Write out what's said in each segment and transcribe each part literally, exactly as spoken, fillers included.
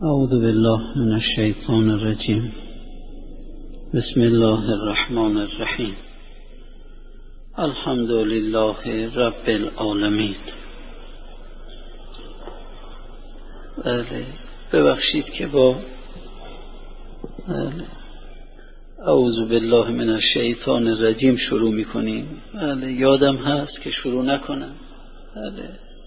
اعوذ بالله من الشیطان الرجیم. بسم الله الرحمن الرحیم. الحمد لله رب العالمین. بله ببخشید که با بله اعوذ بالله من الشیطان الرجیم شروع میکنیم. بله یادم هست که شروع نکنم. بله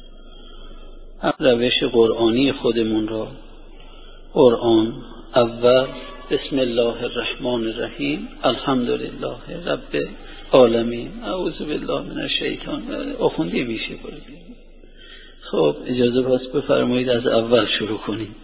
روش قرآنی خودمون را، قرآن اول بسم الله الرحمن الرحیم الحمدلله رب العالمین اعوذ بالله من الشیطان، آخوندی میشه کنید. خب اجازه پس بفرمایید از اول شروع کنیم.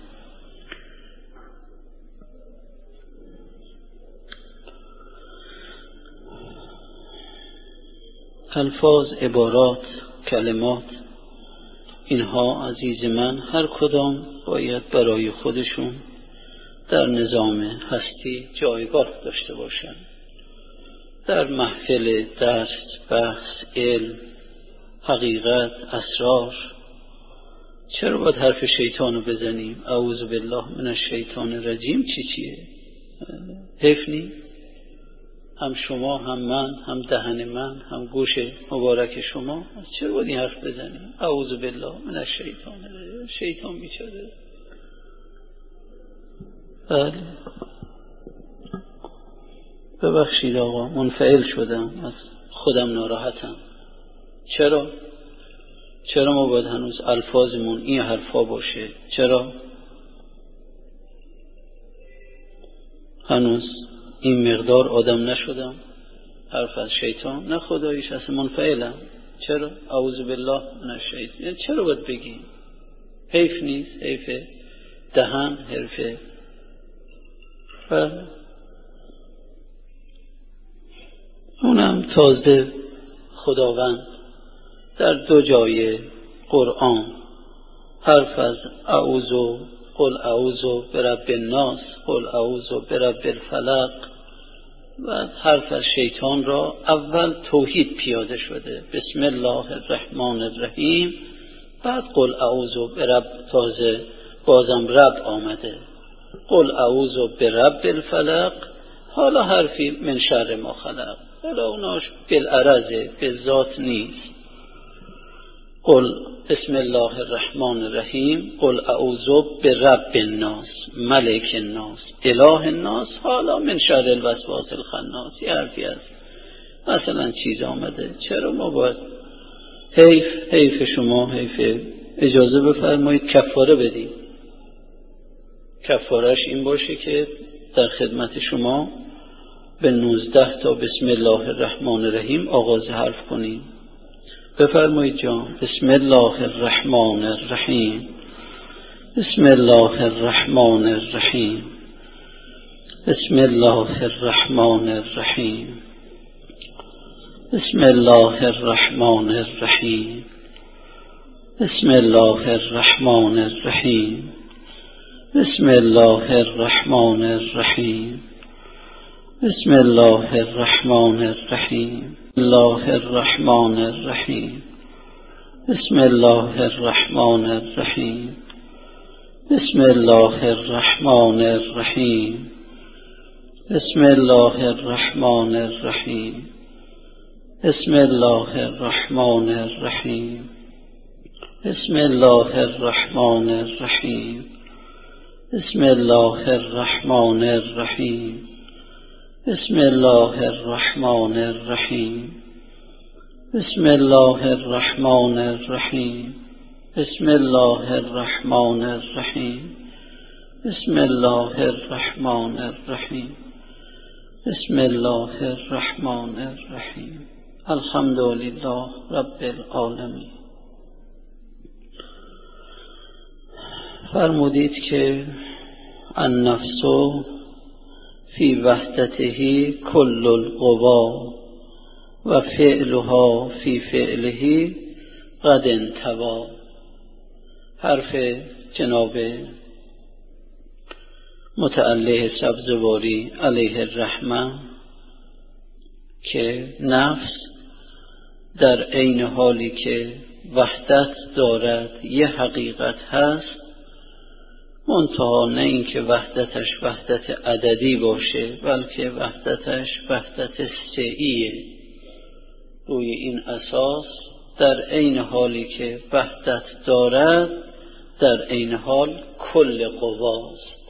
الفاظ، عبارات، کلمات، اینها عزیز من هر کدام باید برای خودشون در نظام هستی جایگاه داشته باشند. در محفل درس، بحث، علم، حقیقت، اسرار چرا باید حرف شیطان رو بزنیم؟ اعوذ بالله من الشیطان الرجیم چی چیه؟ حیف نی؟ هم شما، هم من، هم دهن من، هم گوش مبارک شما چرا باید این حرف بزنیم؟ اعوذ بالله من الشیطان الرجیم. شیطان بیچاره. بله ببخشید آقا، منفعل شدم، از خودم ناراحتم. چرا؟ چرا ما باید هنوز الفاظمون این حرفا باشه؟ چرا؟ هنوز این مقدار آدم نشدم حرف از شیطان؟ نه خداییش اصلا منفعلم. چرا؟ اعوذ بالله من الشیطان. یعنی چرا باید بگیم؟ حیف نیست؟ حیف دهن، حرف. بله اونم تازه خداوند در دو جای قرآن حرف از اعوذ، قل اعوذ برب الناس، قل اعوذ برب الفلق، و حرف از شیطان را اول توحید پیاده شده، بسم الله الرحمن الرحیم، بعد قل اعوذ برب، تازه بازم رب آمده، قل اعوذ برب الفلق، حالا حرفی من شر ما خلق. حالا اوناش بالعرضه، بالذات نیست. قل بسم الله الرحمن الرحیم، قل اعوذ برب الناس، ملک الناس، اله الناس، حالا من شر الوسواس الخناس. یه حرفی هست مثلا چیز آمده. چرا ما باید حیف حیف شما حیف. اجازه بفرمایید کفاره بدید. کفارش این باشه که در خدمت شما به نوزده تا بسم الله الرحمن الرحیم آغاز حرف کنیم. بفرمایید جان. بسم الله الرحمن الرحیم، بسم الله الرحمن الرحیم، بسم الله الرحمن الرحیم، بسم الله الرحمن الرحیم، بسم الله الرحمن الرحیم، بسم الله الرحمن الرحیم، بسم الله الرحمن الرحیم، الله الرحمن الرحیم، بسم الله الرحمن الرحیم، بسم الله الرحمن الرحیم، بسم الله الرحمن الرحیم، بسم الله الرحمن الرحیم، بسم الله الرحمن الرحیم، بسم الله الرحمن الرحیم، بسم الله الرحمن الرحیم، بسم الله الرحمن الرحیم، بسم الله الرحمن الرحیم، بسم الله الرحمن الرحیم، بسم الله الرحمن الرحیم. الحمد لله رب العالمین. فرمودید که النفس فی وحدته کل القوا و فعلها فی فعله قد انطوی. حرف جناب متعلی سبزواری علیه الرحمه که نفس در عین حالی که وحدت دارد، یه حقیقت هست، منتها نه اینکه وحدتش وحدت عددی باشه، بلکه وحدتش وحدت سعیه. روی این اساس در عین حالی که وحدت دارد، در عین حال کل قواست.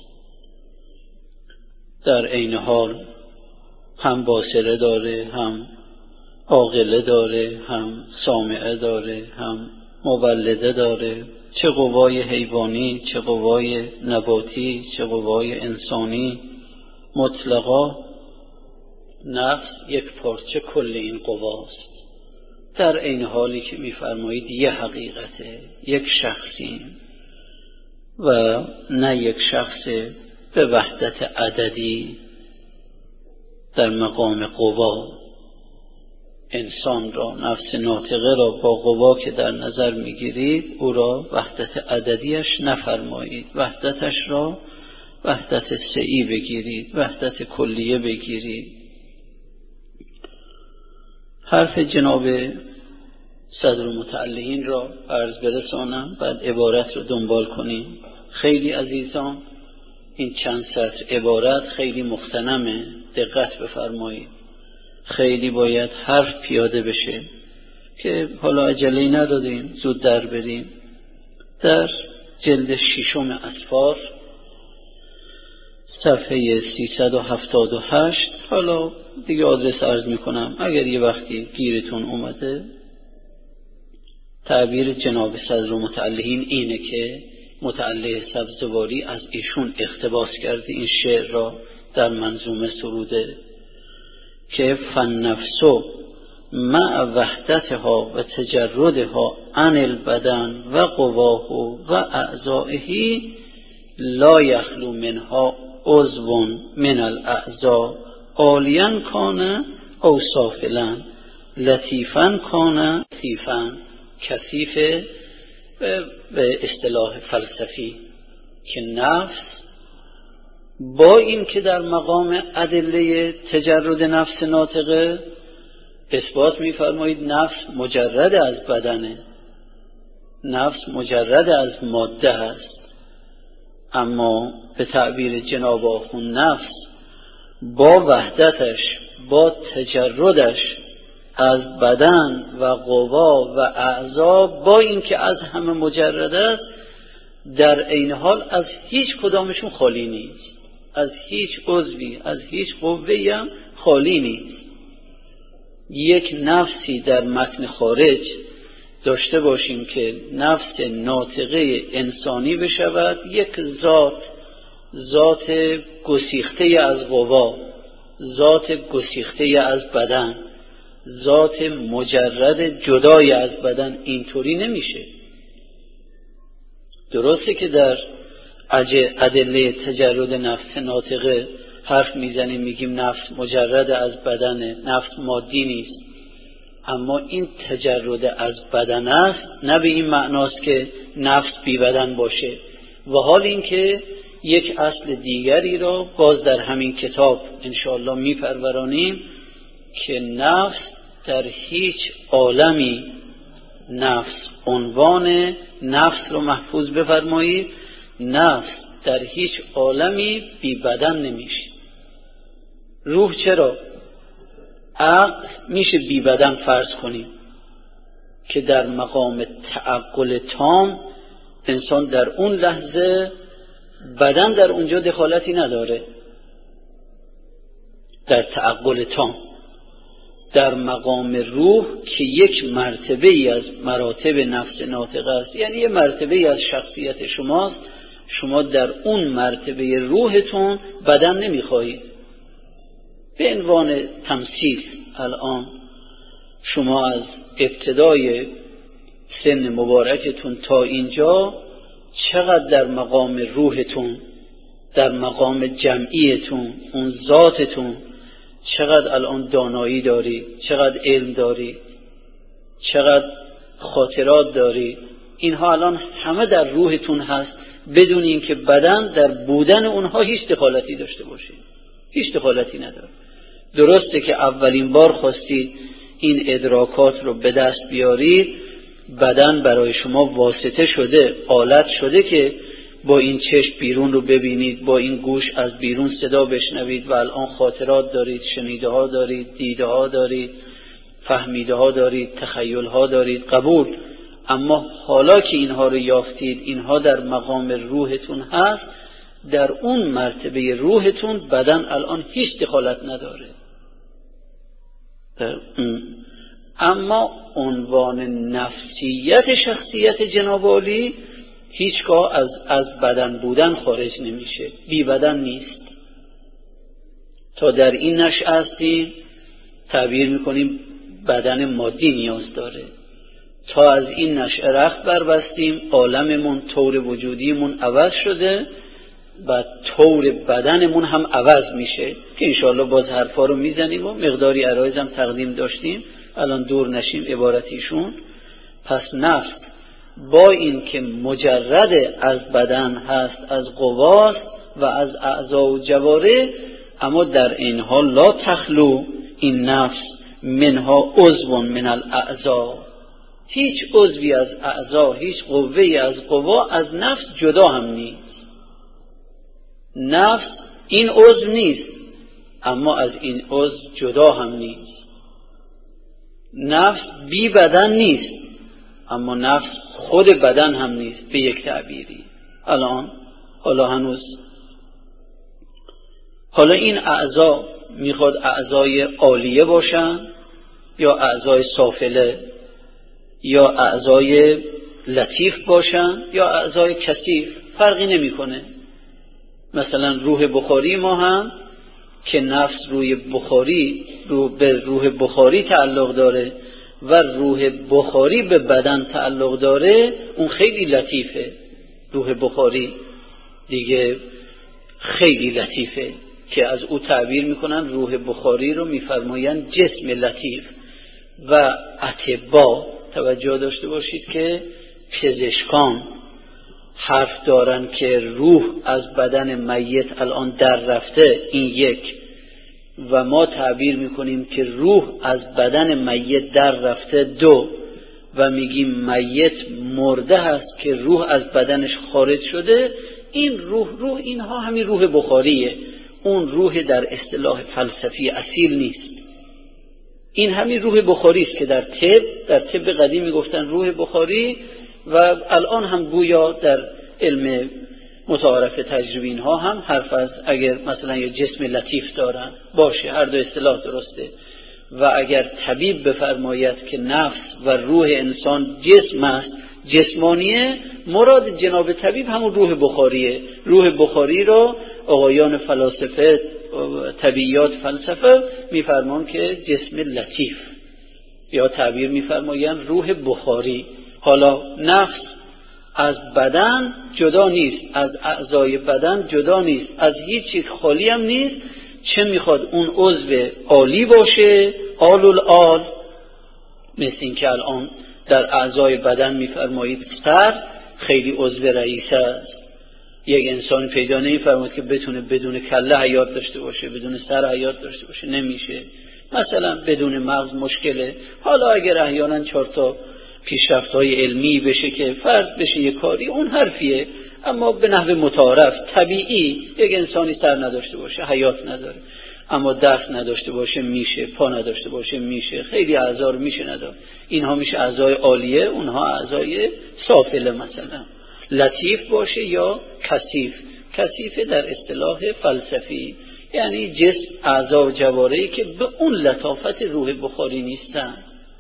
در عین حال هم باصره داره، هم عاقله داره، هم سامعه داره، هم مولده داره. چه قوای حیوانی، چه قوای نباتی، چه قوای انسانی، مطلقا نفس یک پارچه کل این قواست. در این حالی که می‌فرمایید یه حقیقته، یک شخصیم و نه یک شخص به وحدت عددی در مقام قوا. انسان را، نفس ناطقه را با قوا که در نظر میگیرید، او را وحدت عددیش نفرمایید، وحدتش را وحدت سعی بگیرید، وحدت کلیه بگیرید. حرف جناب صدر المتعلقین را عرض برسانم، بعد عبارت رو دنبال کنیم. خیلی عزیزان این چند سطر عبارت خیلی مغتنمه، دقت بفرمایید. خیلی باید حرف پیاده بشه که حالا عجله‌ای ندادیم، زود در بریم. در جلد ششم اطفال صفحه سیصد و هفتاد و هشت، حالا دیگه آدرس عرض میکنم اگر یه وقتی گیرتون اومده. تعبیر جناب صدر متعلقین اینه که متعلق سبزواری از ایشون اقتباس کرده این شعر را در منظومه سروده که فالنفس مع وحدتها و تجردها عن البدن و قواه و اعضائه لا یخلو منها عضو من الاعضاء عالیا کان او سافلا لطیفا کان لطیفا کثیف به اصطلاح فلسفی، که نفس با این که در مقام ادله تجرد نفس ناطقه اثبات می‌فرمایید نفس مجرد از بدنه، نفس مجرد از ماده است، اما به تعبیر جناب آخوند نفس با وحدتش، با تجردش از بدن و قوا و اعضا، با اینکه از همه مجرد است، در عین حال از هیچ کدامشون خالی نیست، از هیچ عضوی، از هیچ قوه‌ای هم خالی نیست. یک نفسی در متن خارج داشته باشیم که نفس ناطقه انسانی بشود، یک ذات، ذات گسیخته از قوا، ذات گسیخته از بدن، ذات مجرد جدای از بدن، اینطوری نمیشه. درسته که در ادله تجرد نفس ناطقه حرف میزنیم، میگیم نفس مجرد از بدن، نفس مادی نیست، اما این تجرد از بدن است، نه به این معناست که نفس بی بدن باشه. و حال این که یک اصل دیگری را باز در همین کتاب انشاءالله میپرورانیم که نفس در هیچ عالمی، نفس عنوان نفس رو محفوظ بفرمایید، نفس در هیچ عالمی بی بدن نمیشه. روح چرا؟ عقل میشه بی بدن فرض کنیم که در مقام تعقل تام انسان در اون لحظه بدن در اونجا دخالتی نداره، در تعقل تام. در مقام روح که یک مرتبه ای از مراتب نفس ناطقه است، یعنی یک مرتبه ای از شخصیت شماست، شما در اون مرتبه روحتون بدن نمیخواهید. به عنوان تمثیل الان شما از ابتدای سن مبارکتون تا اینجا چقدر در مقام روحتون، در مقام جمعیتون، اون ذاتتون، چقدر الان دانایی داری، چقدر علم داری، چقدر خاطرات داری، اینها الان همه در روحتون هست، بدون اینکه بدن در بودن اونها هیچ دخالتی داشته باشه، هیچ دخالتی نداره. درسته که اولین بار خواستید این ادراکات رو به دست بیارید، بدن برای شما واسطه شده، آلت شده که با این چشم بیرون رو ببینید، با این گوش از بیرون صدا بشنوید و الان خاطرات دارید، شنیده ها دارید، دیده ها دارید، فهمیده ها دارید، تخیل ها دارید، قبول. اما حالا که اینها رو یافتید، اینها در مقام روحتون هست، در اون مرتبه روحتون بدن الان هیچ دخالت نداره. اما عنوان نفسیت شخصیت جناب عالی هیچگاه از از بدن بودن خارج نمیشه، بی بدن نیست. تا در این نشأه هستیم تعبیر میکنیم بدن مادی نیاز داره. تا از این نشأه رخت بربستیم عالممون، طور وجودیمون عوض شده و طور بدنمون هم عوض میشه که انشاءالله باز حرفا رو میزنیم و مقداری عرایض هم تقدیم داشتیم، الان دور نشیم عبارتیشون. پس نفس با این که مجرد از بدن هست، از قواست و از اعضا و جواره، اما در این حال لا تخلو این نفس منها عضو من الاعضا، هیچ عضوی از اعضا، هیچ قوه‌ای از قوا از نفس جدا هم نیست. نفس این عضو نیست اما از این عضو جدا هم نیست. نفس بی بدن نیست اما نفس خود بدن هم نیست به یک تعبیری. الان حالا هنوز حالا این اعضا میخواد اعضای عالیه باشن یا اعضای سافله، یا اعضای لطیف باشن یا اعضای کثیف، فرقی نمیکنه. مثلا روح بخاری ما هم که نفس روی بخاری رو به روح بخاری تعلق داره و روح بخاری به بدن تعلق داره، اون خیلی لطیفه. روح بخاری دیگه خیلی لطیفه که از او تعبیر میکنن، روح بخاری رو میفرماین جسم لطیف. و اطباء توجه داشته باشید که پزشکان حرف دارن که روح از بدن میت الان در رفته، این یک، و ما تعبیر میکنیم که روح از بدن میت در رفته، دو، و میگیم میت مرده هست که روح از بدنش خارج شده. این روح روح اینها همین روح بخاریه، اون روح در اصطلاح فلسفی اصیل نیست. این همین روح بخاری است که در طب در طب قدیم میگفتن روح بخاری، و الان هم گویا در علم متعارف تجربی اینها هم حرف از اگر مثلا یه جسم لطیف دارن باشه، هر دو اصطلاح درسته. و اگر طبیب بفرماید که نفس و روح انسان جسم است، جسمانیه، مراد جناب طبیب همون روح بخاریه. روح بخاری را آقایان فلاسفه طبیعیات فلسفه میفرمان که جسم لطیف، یا تعبیر میفرماین روح بخاری. حالا نفس از بدن جدا نیست، از اعضای بدن جدا نیست، از هیچ چیز خالی هم نیست. چه میخواد اون عضو عالی باشه، آل الآل، مثل این که الان در اعضای بدن میفرمایید سر خیلی عضو رئیس است. یک انسان پیدا نمیفرماید که بتونه بدون کله حیات داشته باشه، بدون سر حیات داشته باشه، نمیشه. مثلا بدون مغز مشکله. حالا اگر احیانا چهار تا پیشرفت‌های علمی بشه که فرض بشه یک کاری، اون حرفیه، اما به نحو متعارف طبیعی یک انسانی سر نداشته باشه حیات نداره، اما دست نداشته باشه میشه، پا نداشته باشه میشه، خیلی اعضا رو میشه نداره. اینها میشه اعضای عالیه، اونها اعضای سافله. مثلا لطیف باشه یا کثیف. کثیف در اصطلاح فلسفی یعنی جسم، اعضا و جوارحی که به اون لطافت روح بخاری نیستن.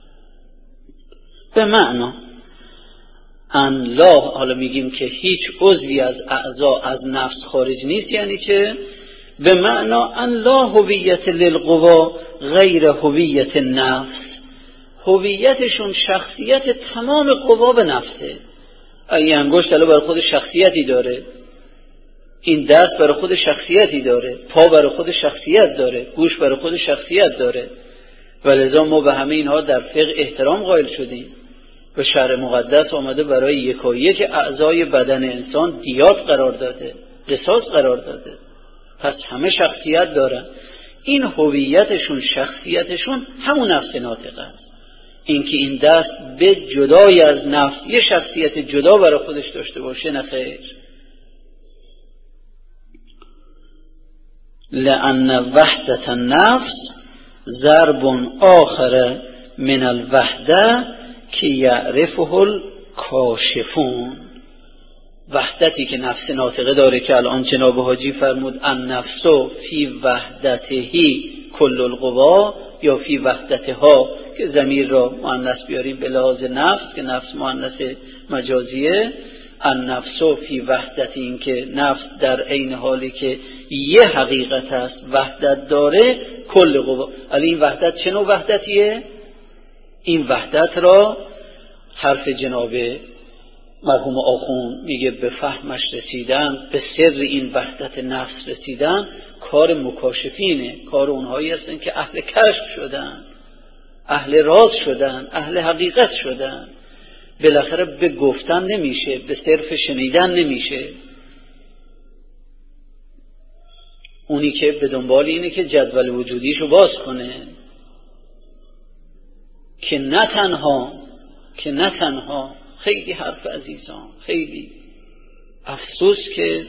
به معنا ان لا، حالا میگیم که هیچ عضوی از اعضا از نفس خارج نیست، یعنی چه؟ به معنا ان لا هویت للقوا غیر هویت نفس. هویتشون شخصیت تمام قوا به نفسه. این انگشت الان برای خود شخصیتی داره، این دست برای خود شخصیتی داره، پا برای خود شخصیت داره، گوش برای خود شخصیت داره. ولذا ما به همه اینها در فقه احترام قائل شدیم و شرع مقدس آمده برای یکایک اعضای بدن انسان دیات قرار داده، قصاص قرار داده. پس همه شخصیت دارن. این هویتشون، شخصیتشون همون نفس ناطق است. اینکه این دست به جدای از نفس یه شخصیت جدا برای خودش داشته باشه، نه خیر. لأن وحدت النفس ضرب آخر من الوحده که یعرفه الکاشفون. وحدتی که نفس ناطقه داره که الان جناب حاجی فرمود النفس فی وحدتهی کل القوا، یا فی وحدتها که ضمیر را مؤنث بیاریم به لحاظ نفس که نفس مؤنث مجازیه. النفس فی وحدت، این که نفس در عین حالی که یه حقیقت است وحدت داره کل قوا. علی این وحدت چه نوع وحدتیه؟ این وحدت را حرف جناب مرحوم آخوند میگه به فهمش رسیدن، به سر این وحدت نفس رسیدن کار مکاشفینه، کار اونهایی هستن که اهل کشف شدن، اهل راز شدن، اهل حقیقت شدن. بالاخره به گفتن نمیشه، به صرف شنیدن نمیشه. اونی که به دنبال اینه که جدول وجودیشو باز کنه، که نه تنها که نه تنها خیلی حرف عزیزان، خیلی افسوس که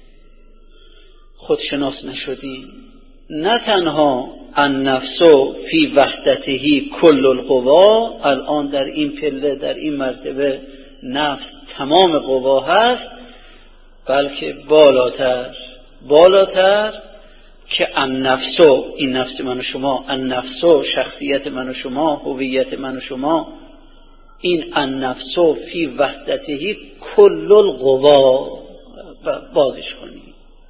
خودشناس نشدیم. نه تنها النفس فی وحدتهی کل القوا، الان در این پله در این مرتبه نفس تمام قوا هست، بلکه بالاتر بالاتر که النفس، این نفس من و شما، النفس شخصیت من و شما، هویت من و شما، این النفس فی وحدتهی کل القوا بازش کنی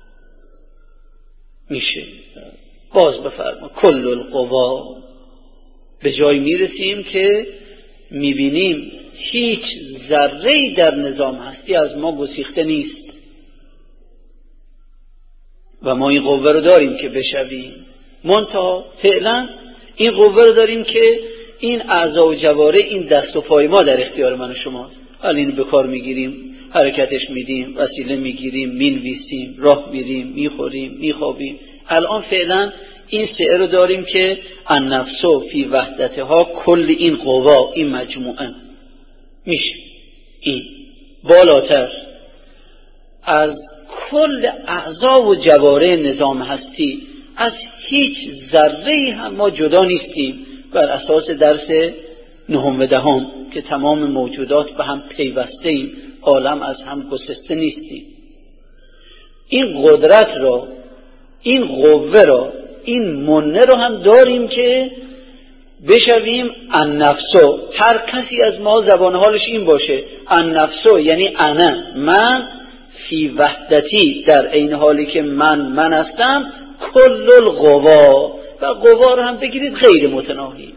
میشه، باز بفرما کل القوا. به جای میرسیم که میبینیم هیچ ذره‌ای در نظام هستی از ما گسیخته نیست و ما این قوه رو داریم که بشویم. منتها فعلا این قوه رو داریم که این اعضا و جواره، این دست و پای ما در اختیار من و شماست. حالا اینو به کار میگیریم، حرکتش میدیم، وسیله میگیریم، مینویسیم، راه میریم، میخوریم، میخوابیم. الان فعلا این سعه رو داریم که النفس فی وحدتها کل این قوا، این مجموعه میشه. این بالاتر از کل اعضا و جواره نظام هستی، از هیچ ذره‌ای هم ما جدا نیستیم. بر اساس درس نهم و دهم که تمام موجودات به هم پیوسته ایم، عالم از هم گسسته نیستیم. این قدرت را، این قوه را، این منه را هم داریم که بشویم النفس. هر کسی از ما زبان حالش این باشه النفس، یعنی انا، من، فی وحدتی، در عین حالی که من من هستم، کل القوا. و قوا رو هم بگیرید غیر متناهی.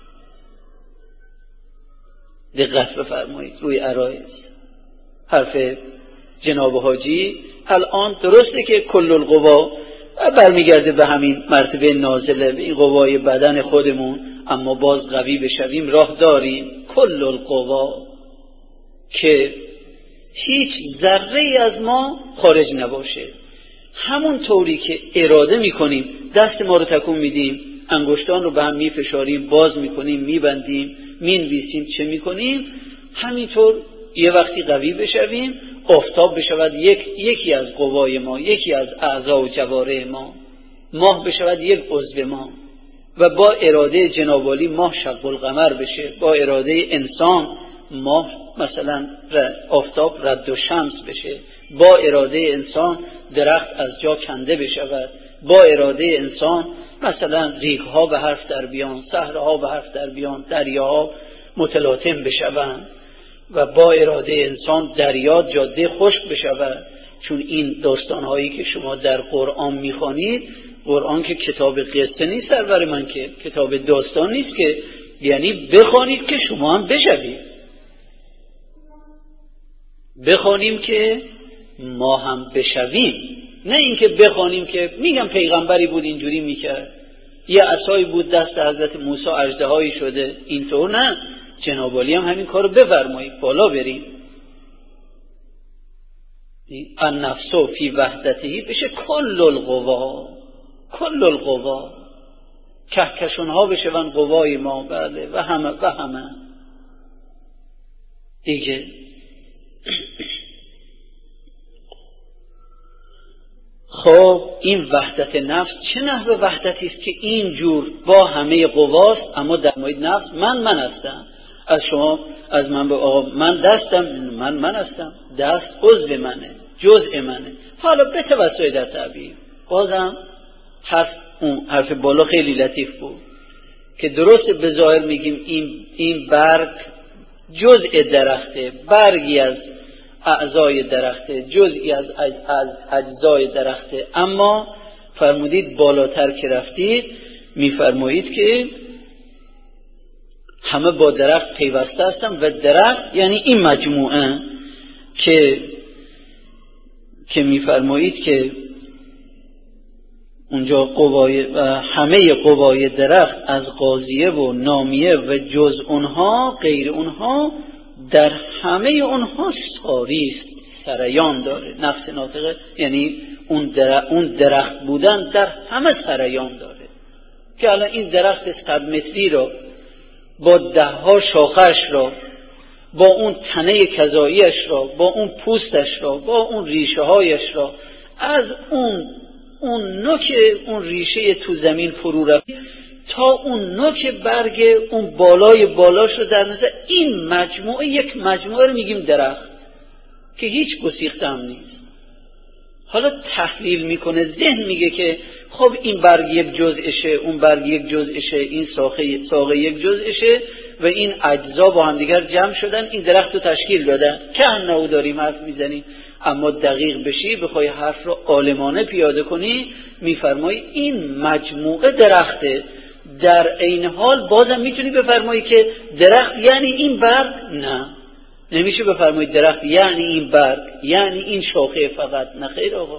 دقت بفرمایید روی عرایض حرف جناب حاجی. الان درسته که کل القوا برمیگرده به همین مرتبه نازله، به این قوای بدن خودمون، اما باز قوی بشویم راه داریم. کل القوا که هیچ ذره‌ای از ما خارج نباشه. همون طوری که اراده میکنیم، دست ما رو تکون میدیم، انگشتان رو به هم میفشاریم، باز میکنیم، میبندیم، مینویسیم، چه میکنیم، همینطور یه وقتی قوی بشویم، آفتاب بشود یک یکی از قوای ما، یکی از اعضا و جواره ما، ماه بشود یک عضو ما، و با اراده جناب عالی ماه شق القمر بشه، با اراده انسان ماه مثلا آفتاب رد و شمس بشه، با اراده انسان درخت از جا کنده بشود، با اراده انسان مثلا ریگ‌ها به حرف در بیان، صحراها به حرف در بیان، دریاها متلاطم بشوند، و با اراده انسان دریا جاده خشک بشود. چون این داستان‌هایی که شما در قرآن می‌خوانید، قرآن که کتاب قصه نیست سرور من، که کتاب داستان نیست که یعنی بخوانید که شما هم بشوید، بخوانیم که ما هم بشویم، نه اینکه بخوانیم که میگم پیغمبری بود اینجوری میکرد، یه عصایی بود دست حضرت موسی اژدهایی شده، اینطور نه. جناب عالی هم همین کارو بفرمایید، بالا بریم. النفس فی وحدتهی بشه کل القوا، کل القوا، کهکشان ها بشون قوای ما، بله، و همه و همه دیگه. خب این وحدت نفس چه نحو وحدتی است که اینجور با همه قواست، اما در مورد نفس من من هستم. از شما از من به آقا من دستم، من من هستم، دست عضو منه، جزء منه. حالا به توسط در تعبیر بازم حرف اون حرف بالا خیلی لطیف بود که درست به ظاهر میگیم این این برگ جزء درخته، برگی از اعضای درخته، جزئی از از اجزای درخته، اما فرمودید بالاتر که رفتید میفرمایید که همه با درخت پیوسته هستن و درخت یعنی این مجموعه که که میفرمایید که اونجا قوای و همه قوای درخت از قاضیه و نامیه و جز اونها غیر اونها در همه اونها ساری است، سریان داره. نفس ناطقه یعنی اون درخت, اون درخت بودن در همه سریان داره که الان این درخت صد متری رو با ده ها شاخش رو، با اون تنه کذاییش رو، با اون پوستش رو، با اون ریشه هایش رو، از اون اون نوک اون ریشه تو زمین فرو رفت تا اون نوک برگ اون بالای بالاش رو در نظر، این مجموعه یک مجموعه رو میگیم درخت که هیچ گسیخته هم نیست. حالا تحلیل میکنه، ذهن میگه که خب این برگ یک جزءشه، اون برگ یک جزءشه، این ساقه ساقه یک جزءشه و این اجزا با هم دیگر جمع شدن این درخت رو تشکیل دادن که انه داریم حرف میزنیم. اما دقیق بشی بخوای حرف رو عالمانه پیاده کنی میفرمایی این مجموعه درخته. در عین حال بازم میتونی بفرمایی که درخت یعنی این برگ، نه نمیشه بفرمایی درخت یعنی این برگ یعنی این شاخه فقط، نه خیر آقا.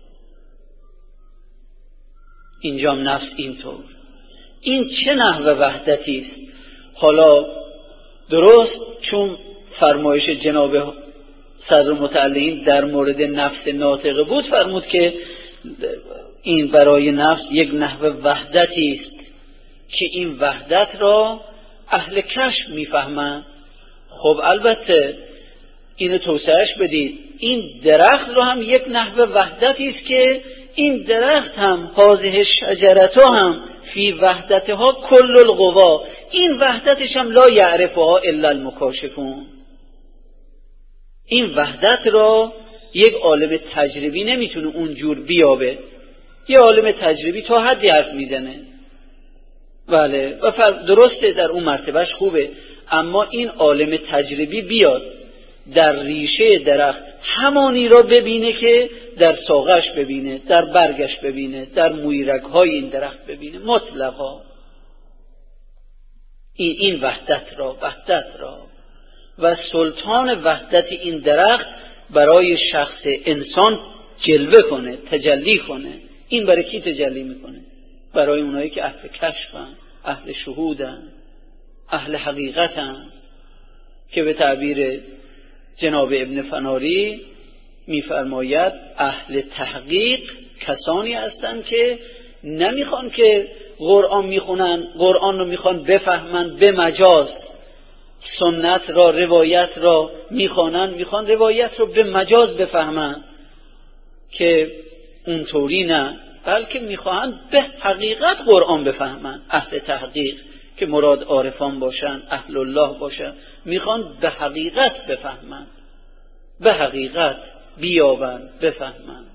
اینجام نفس اینطور. این چه نحو وحدتی است؟ حالا درست چون فرمایش جناب صدر متعلین در مورد نفس ناطقه بود، فرمود که این برای نفس یک نحو وحدتی است که این وحدت را اهل کشف میفهمند. خب البته اینو توسعهش بدید، این درخت را هم یک نحو وحدتی است که این درخت هم هذه شجرتها هم فی وحدتها کل القوا، این وحدتش هم لا یعرفها الا المکاشفون. این وحدت را یک عالم تجربی نمیتونه اونجور بیابه. یه عالم تجربی تا حدی حرف میزنه، بله و درسته در اون مرتبهش خوبه، اما این عالم تجربی بیاد در ریشه درخت همانی را ببینه که در ساقش ببینه، در برگش ببینه، در مویرگ‌های این درخت ببینه، مطلقا این این وحدت را وحدت را و سلطان وحدت این درخت برای شخص انسان جلوه کنه، تجلی کنه. این برای کی تجلی میکنه؟ برای اونایی که اهل کشفن، اهل شهودن، اهل حقیقتن، که به تعبیر جناب ابن فناری میفرماید اهل تحقیق کسانی هستند که نمیخوان که قرآن میخونن، قرآن رو میخوان بفهمن به مجاز، سنت را روایت را میخوانن، میخوان روایت رو به مجاز بفهمن، که اونطوری نه، بلکه میخوان به حقیقت قرآن بفهمن. اهل تحقیق که مراد عارفان باشن، اهل الله باشن، میخوان به حقیقت بفهمن، به حقیقت بیابن، بفهمن.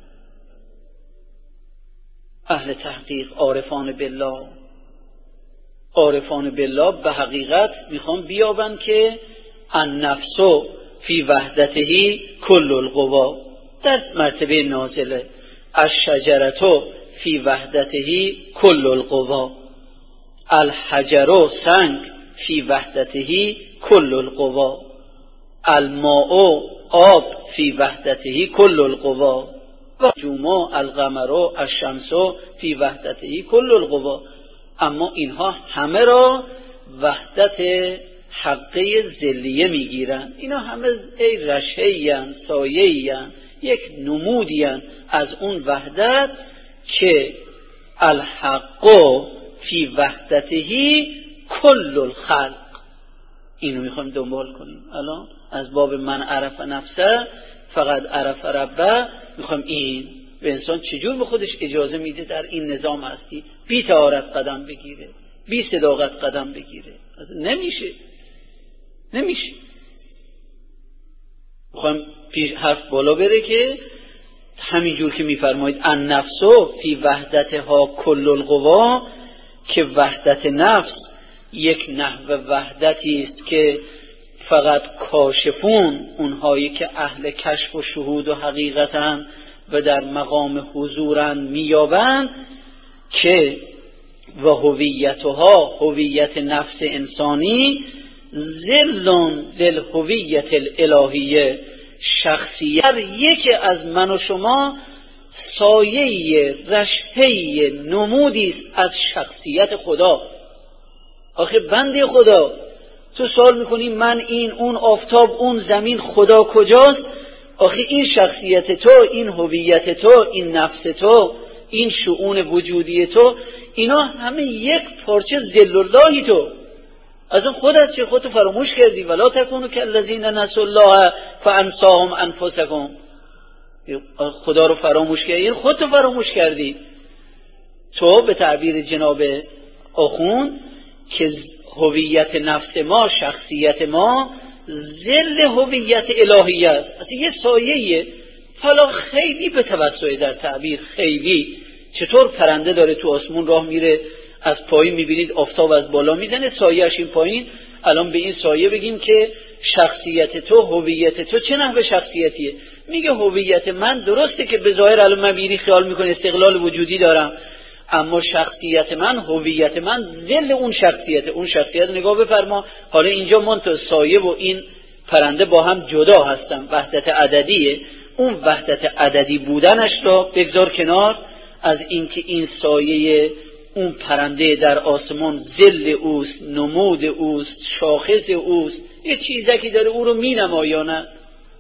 اهل تحقیق عارفان بالله، عارفان بالله به حقیقت میخوان بیابن که النفس فی وحدته کل القوا، در مرتبه نازله، الشجرة فی وحدته کل القوا، الحجر سنگ فی وحدته کل القوا، الماء آب فی وحدته کل القوا، و جمع القمر الشمس فی وحدته کل القوا. اما اینها همه را وحدت حقه ذلیه میگیرن. اینا همه ای رشه‌این، سایه‌این، یک نمودین از اون وحدت که الحق فی وحدته کل الخلق. اینو میخوایم دنبال کنیم. الان از باب من عرف نفسه فقط عرف ربه میخوایم این و انسان چجور به خودش اجازه میده در این نظام هستی بی طهارت قدم بگیره، بی صداقت قدم بگیره؟ نمیشه نمیشه میخوایم پیش حرف بالا بره که همینجور که میفرمایید النفس فی وحدتها کل القوا، که وحدت نفس یک نحو وحدتی است که فقط کاشفون، اونهایی که اهل کشف و شهود و حقیقتن و در مقام حضورن میابند، که و هویتها، هویت نفس انسانی، ذلون للهویت الالهیه، شخصیت یکی از من و شما سایه رشحه نمودی است از شخصیت خدا. آخه بنده خدا تو سوال میکنی من این، اون آفتاب، اون زمین، خدا کجاست؟ آخه این شخصیت تو، این هویت تو، این نفس تو، این شؤون وجودی تو، اینا همه یک پارچه ذل اللهی تو. از اون خودت چه خودتو فراموش کردی؟ ولا تکونوا کالذین نسوا الله فانساهم انفسهم. خدا رو فراموش کردی، خودتو فراموش کردی. تو به تعبیر جناب آخوند که هویت نفس ما، شخصیت ما ذل هویت الهی است، اصلا یه سایه‌ایه. حالا خیلی به توسع در تعبیر، خیلی چطور پرنده داره تو آسمون راه میره، از پایین میبینید آفتاب از بالا میزنه، سایه‌اش این پایین. الان به این سایه بگیم که شخصیت تو، هویت تو چه نحوه شخصیتیه؟ میگه هویت من درسته که به ظاهر الان من بیری خیال میکنه استقلال وجودی دارم، اما شخصیت من، هویت من ذل اون شخصیت. اون شخصیت نگاه بفرما، حالا اینجا من تو سایه و این پرنده با هم جدا هستن، وحدت عددیه. اون وحدت عددی بودنش را بگذار کنار، از اینکه این سایه اون پرنده در آسمان ذل اوست، نمود اوست، شاخص اوست، یه چیزکی داره او رو می نمایاند.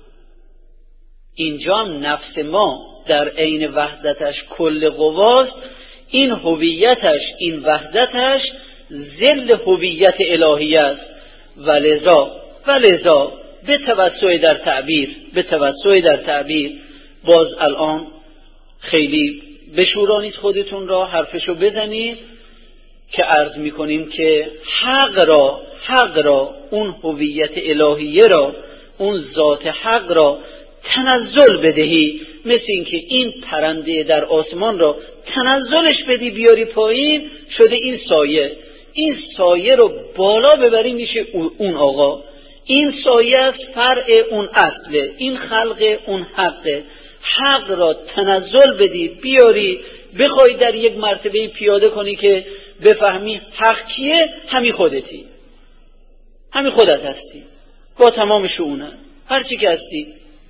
اینجا هم نفس ما در عین وحدتش کل قواست، این هویتش، این وحدتش ذل هویت الهی است. ولذا ولذا به توسع در تعبیر، به توسع در تعبیر باز الان خیلی بشورانید خودتون را، حرفشو بزنید که عرض میکنیم که حق را، حق را، اون هویت الهیه را، اون ذات حق را تنزل بدهی، مثل اینکه این پرنده در آسمان را تنزلش بدی بیاری پایین، شده این سایه. این سایه رو بالا ببری میشه اون آقا. این سایه است فرع اون اصله، این خلق اون حقه. حق را تنزل بدی بیاری، بخوای در یک مرتبه پیاده کنی که بفهمی حق کیه، همین خودتی، همین خودت هستی با تمام شؤونه، هر چی که هستی.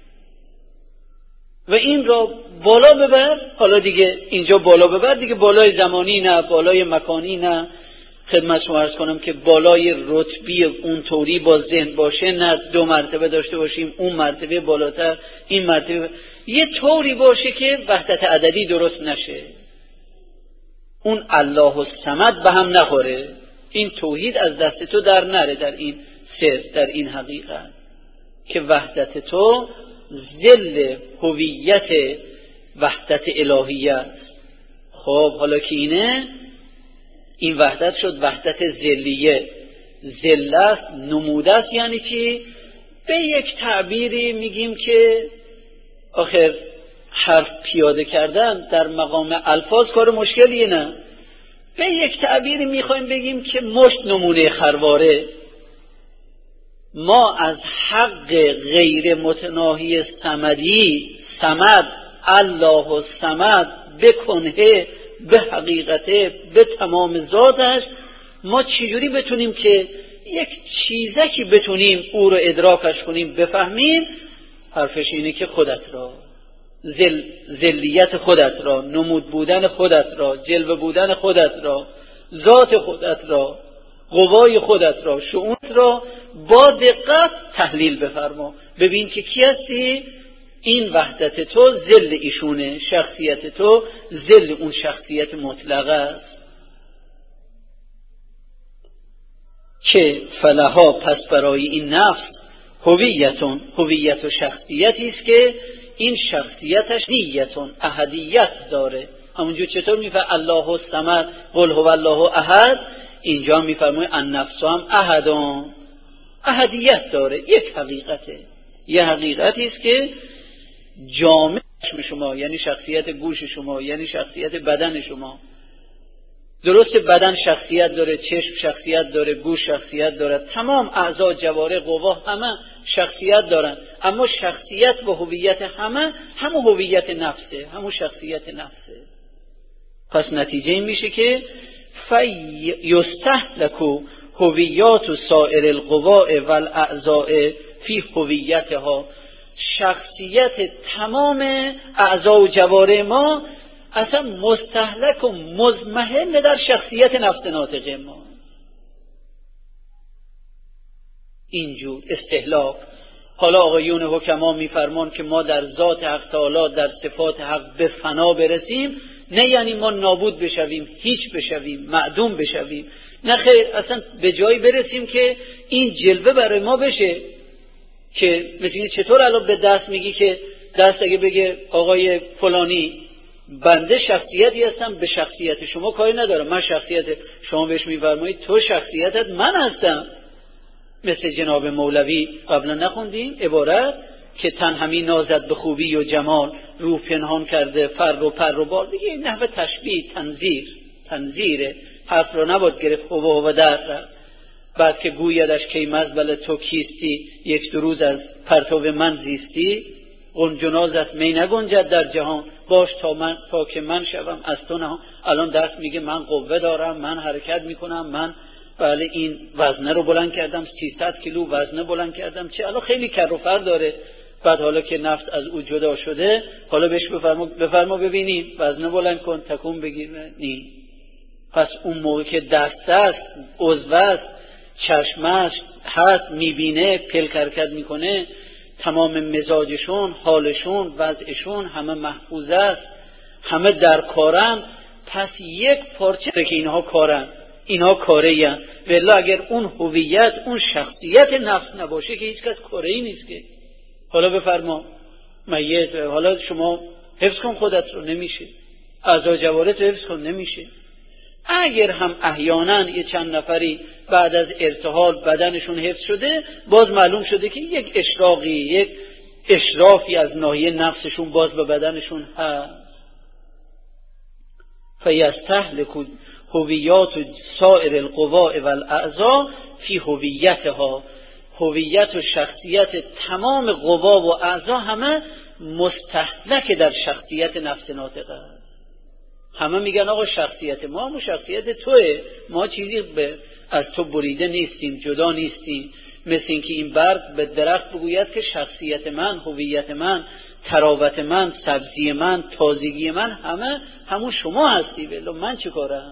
و این را بالا ببر. حالا دیگه اینجا بالا ببر، دیگه بالای زمانی نه، بالای مکانی نه. خدمت شما عرض کنم که بالای رتبی اون طوری با ذهن باشه نه، دو مرتبه داشته باشیم، اون مرتبه بالاتر، این مرتبه، یه طوری باشه که وحدت عددی درست نشه، اون الله الصمد به هم نخوره، این توحید از دست تو در نره در این سر، در این حقیقت که وحدت تو ذل هویت وحدت الهی است. خب حالا که اینه، این وحدت شد وحدت ذلیه. ذل است، نموده است، یعنی چی؟ به یک تعبیری میگیم که آخر حرف پیاده کردن در مقام الفاظ کار مشکلیه، نه، به یک تعبیری میخوایم بگیم که مشت نمونه خرواره. ما از حق غیر متناهی صمدی، صمد، الله الصمد، بکنه، به حقیقته، به تمام ذاتش، ما چجوری بتونیم که یک چیزکی بتونیم او رو ادراکش کنیم، بفهمیم؟ حرفش اینه که خودت را، ذل، ذلیت خودت را، نمود بودن خودت را، جلوه بودن خودت را، ذات خودت را، قوای خودت را، شؤونت را با دقت تحلیل بفرما. ببین که کی هستی؟ این وحدت تو ذل ایشونه، شخصیت تو ذل اون شخصیت مطلقه است که فلها، پس برای این نفس هویتون، هویت و شخصیتی است که این شخصیتش نیتون احدیت داره. همونجور چطور میفرماید الله الصمد قل هو الله احد، اینجا میفرماید النفس هم احدون، احدیت داره، یک حقیقته، یه حقیقتی است که جامع شما، یعنی شخصیت گوش شما، یعنی شخصیت بدن شما. درست بدن شخصیت داره، چشم شخصیت داره، گوش شخصیت داره، تمام اعضا، جوارح، قوا همه شخصیت دارن، اما شخصیت و هویت همه همون هویت نفسه، همون شخصیت نفسه. پس نتیجه این میشه که فیستهلک هویات سایر القواء والاعضاء فی هویتها، شخصیت تمام اعضا و جوارح ما اصلا مستهلک و مضمحل در شخصیت نفس ناطقه ما. اینجور استهلاک. حالا آقایون حکما میفرمان که ما در ذات حق تعالی، در صفات حق به فنا برسیم، نه یعنی ما نابود بشویم، هیچ بشویم، معدوم بشویم، نه خیر، اصلا به جایی برسیم که این جلوه برای ما بشه که مثل چطور الان به دست میگی که دست اگه بگه آقای فلانی بنده شخصیتی هستم، به شخصیت شما کاری ندارم، من شخصیت شما بهش میفرمایید تو شخصیتت من هستم. مثل جناب مولوی قبلا نخوندیم عبارت که تن همی نازد به خوبی و جمال، روح پنهان کرده فر و پر و بال. دیگه این نحوه تشبیه، تنظیر تنظیره، حرف رو نباید گرفت هو و در. بعد که گویدش کی مزبل تو کیستی، یک دو روز از پرتو من زیستی، گنجنازت می نگنجد در جهان، باش تا من تا که من شوم از تو نهان. الان دست میگه من قوه دارم، من حرکت میکنم، من بله این وزنه رو بلند کردم، سیصد کیلو وزنه بلند کردم، چه الان خیلی کر و فر داره. بعد حالا که نفس از او جدا شده، حالا بهش بفرما بفرما ببینیم وزنه بلند کن، تکون بگیر، نیم. پس اون موقع که دست است، عضو است، چشمش هست، میبینه، پلک حرکت میکنه، تمام مزاجشون، حالشون، وضعشون همه محفوظ است، همه در کارن. پس یک پارچه که اینها کارن، اینها کاری هستند. ولی اگر اون هویت، اون شخصیت نفس نباشه که هیچ کس کاری نیست که. حالا بفرما میت، حالا شما حفظ کن خودت رو، نمیشه. اعضا جوارح رو حفظ کن، نمیشه. اگر هم احیانا یه چند نفری بعد از ارتحال بدنشون حفظ شده، باز معلوم شده که یک اشراقی، یک اشرافی از ناحیه نفسشون باز به بدنشون هست. فیستهلک هویات سایر القواء والاعضاء فی هویتها، هویت و شخصیت تمام قوا و اعضا همه مستهلک در شخصیت نفس ناطقه است. همه میگن آقا شخصیت ما همون شخصیت توه، ما چیزی به از تو بریده نیستیم، جدا نیستیم. مثل اینکه این برگ به درخت بگوید که شخصیت من، هویت من، تراوت من، سبزی من، تازگی من همه همون شما هستی، ولی من چه کارم؟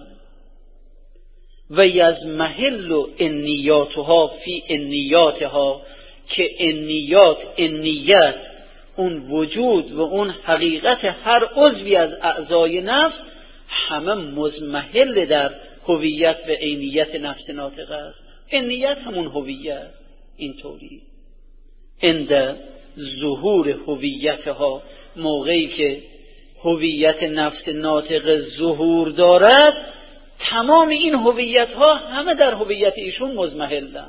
و یزمحل انیاتها فی انیاتها، که انیات، انیت، اون وجود و اون حقیقت هر عضوی از اعضای نفس همه مزمحل در هویت و عینیت نفس ناطقه است. انیت همون هویت. اینطوری عند ظهور هویتها، موقعی که هویت نفس ناطقه ظهور دارد، تمام این هویت ها همه در هویت ایشون مزمحلن.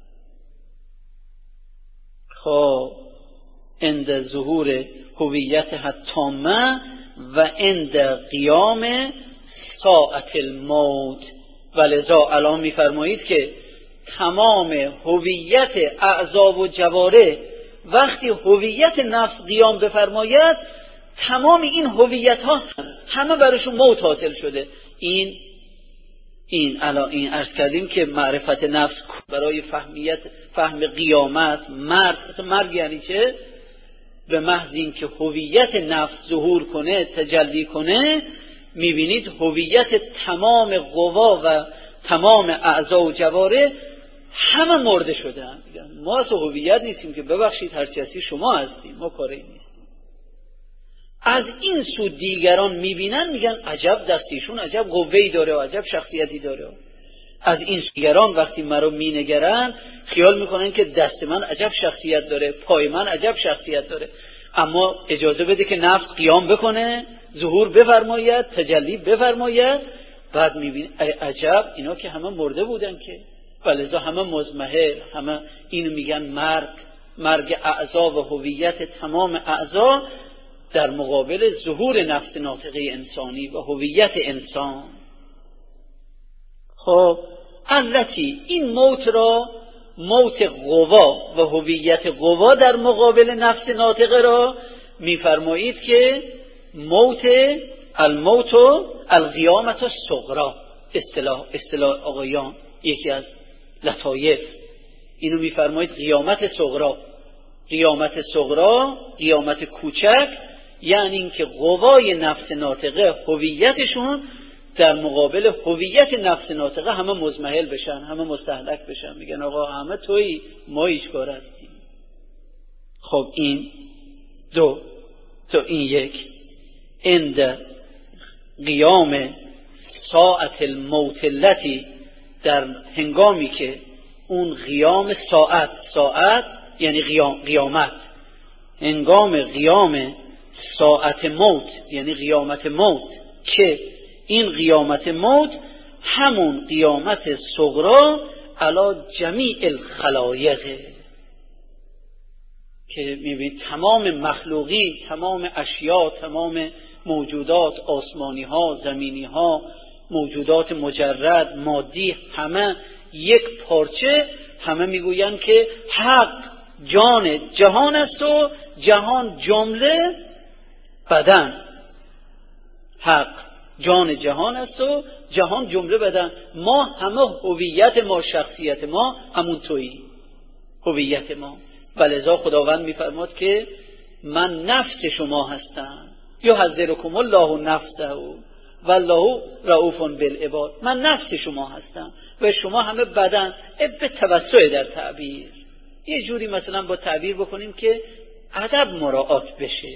خب عند ظهور هویت التامه و عند قیام ساعت الموت، ولذا الان میفرمایید که تمام هویت اعضا و جوارح وقتی هویت نفس قیام بفرماید، تمام این هویت ها همه براشون موت حاصل شده. این این الان این عرض کردیم که معرفت نفس برای فهمیت فهم قیامت، مرگ، مرگ یعنی چه؟ به محض این که هویت نفس ظهور کنه، تجلی کنه، میبینید هویت تمام قوا و تمام اعضا و جوارح همه مرده شدن. ما از هویت نیستیم که ببخشید هرچی هستی شما هستیم، ما کاری نیستیم. از این سو دیگران میبینن، میگن عجب دستیشون عجب قوه‌ای داره و عجب شخصیتی داره. از این دیگران وقتی مرا مینگرن خیال میکنن که دست من عجب شخصیت داره، پای من عجب شخصیت داره. اما اجازه بده که نفس قیام بکنه، ظهور بفرماید، تجلی بفرماید. بعد میبینی عجب، اینا که همه مرده بودن که، ولذا همه مزمحل، همه اینو میگن مرگ، مرگ اعضا و هویت تمام اعضا در مقابل ظهور نفس ناطقه انسانی و هویت انسان. خب البته این موت را، موت قوا و هویت قوا در مقابل نفس ناطقه را میفرمایید که موت الموت القیامت الصغری، اصطلاح اصطلاح آقایان، یکی از لطایف اینو میفرمایید قیامت صغری. قیامت صغری، قیامت کوچک، یعنی اینکه قوای نفس ناطقه، هویتشون در مقابل هویت نفس ناطقه همه مزمحل بشن، همه مستهلک بشن، میگن آقا همه تویی، ما هیچ کار هستیم. خب این دو تو این یک عند قیام ساعت الموت التی، در هنگامی که اون قیام ساعت، ساعت یعنی قیام، قیامت، هنگام قیام ساعت موت یعنی قیامت موت، که این قیامت موت همون قیامت صغرا علی جمیع الخلایق، که میبینید تمام مخلوقین، تمام اشیاء، تمام موجودات، آسمانی ها، زمینی ها، موجودات مجرد، مادی، همه یک پارچه، همه میگویند که حق جان جهان است و جهان جمله بدن. حق جان جهان است و جهان جمله بدن. ما همه هویت ما، شخصیت ما همون تویی، هویت ما. ولذا خداوند میفرماد که من نفس شما هستم، یحذرکم الله نفسه والله رؤوف بالعباد. من نفس شما هستم و شما همه بدن. به توسع در تعبیر یه جوری مثلا با تعبیر بکنیم که ادب مراعات بشه.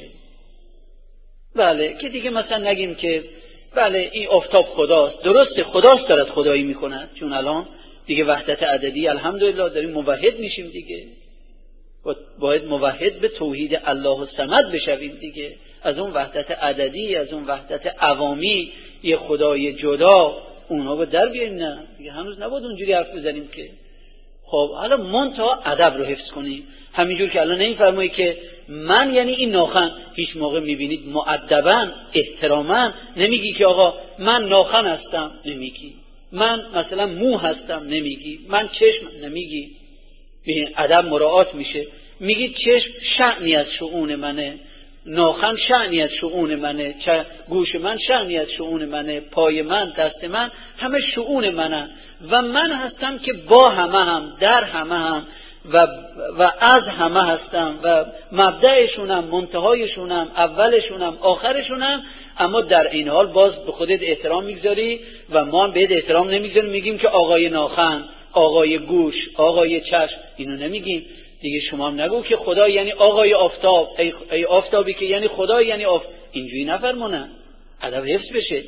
بله، که دیگه مثلا نگیم که بله این آفتاب خداست، درسته خداست دارد خدایی میکند، چون الان دیگه وحدت عددی الحمدلله داریم موحد میشیم دیگه، باید موحد به توحید الله الصمد بشویم دیگه. از اون وحدت عددی، از اون وحدت عوامی، یه خدای جدا، اونا رو در بیاریم. نه دیگه هنوز نباید اونجوری حرف بزنیم که. خب حالا منتها ادب رو حفظ کنیم. همینجور که الان نمیفرمایی که من یعنی این ناخن، هیچ موقع میبینید مؤدباً، احتراماً نمیگی که آقا من ناخن هستم، نمیگی من مثلا مو هستم، نمیگی من چشم، نمیگی. ببین ادب مراعات میشه. میگی چشم شأنی از شؤون منه، ناخن شأنی از شؤون منه، گوش من شأنی از شؤون منه، پای من، دست من همه شؤون منه و من هستم که با همه هم، در همه هم و و از همه هستم و مبدأشونم، منتهایشونم، اولشونم، آخرشونم. اما در این حال باز به خودت احترام میگذاری و ما هم بهت احترام نمیگذاریم. میگیم که آقای ناخن، آقای گوش، آقای چشم، اینو نمیگیم دیگه. شما هم نگو که خدا یعنی آقای آفتاب، ای, ای آفتابی که یعنی خدا یعنی آفتاب، اینجوری نفرمونه. ادب حفظ بشه.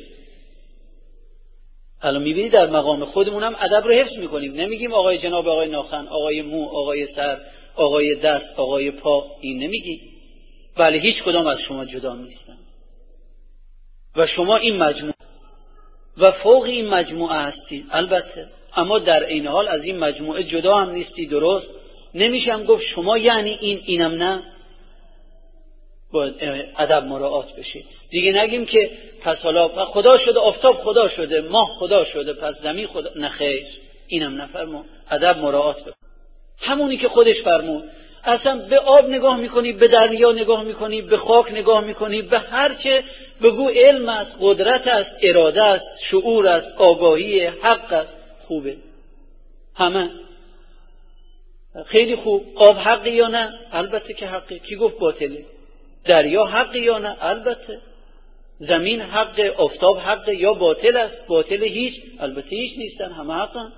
الان میبینید در مقام خودمون هم ادب رو حفظ میکنیم. نمیگیم آقای جناب آقای ناخن، آقای مو، آقای سر، آقای دست، آقای پا، این نمیگیم. بله هیچ کدام از شما جدا نیستن و شما این مجموعه و فوق این مجموعه هستید البته، اما در این حال از این مجموعه جدا هم نیستی. درست نمیشم گفت شما یعنی این، اینم نه. باید ادب مراعات بشه دیگه. نگیم که پس حالا خدا شده، آفتاب خدا شده، ماه خدا شده، پس زمین خدا، نه خیر، اینم نفرمون. ادب مراعات بکن. همونی که خودش فرمود. اصلا به آب نگاه میکنی، به دریا نگاه میکنی، به خاک نگاه میکنی، به هر چه بگو علم است، قدرت است، اراده است، شعور است، آگاهی، حق است. خوبه همه خیلی خوب. آب حقی یا نه؟ البته که حقی. کی گفت باطله؟ دریا حقی یا نه؟ البته. زمین حقه، آفتاب حقه یا باطل است؟ باطل هیچ؟ البته هیچ نیستن، همه حقن.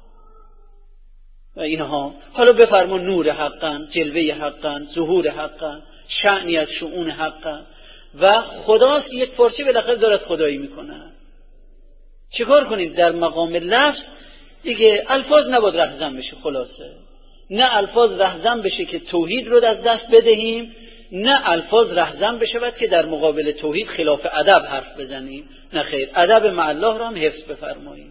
و اینها حالا بفرمان نور حقن، جلوه حقن، ظهور حقن، شأنی از شؤون حقن و خداست یک پارچه بالاخره دارد خدایی میکنه. چیکار کنیم؟ در مقام لفظ دیگه الفاظ نباید رهزن بشه. خلاصه نه الفاظ رهزن بشه که توحید رو از دست بدهیم، نه الفاظ رهزن بشود که در مقابل توحید خلاف ادب حرف بزنیم، نه خیر، ادب مع الله را هم حفظ بفرماییم.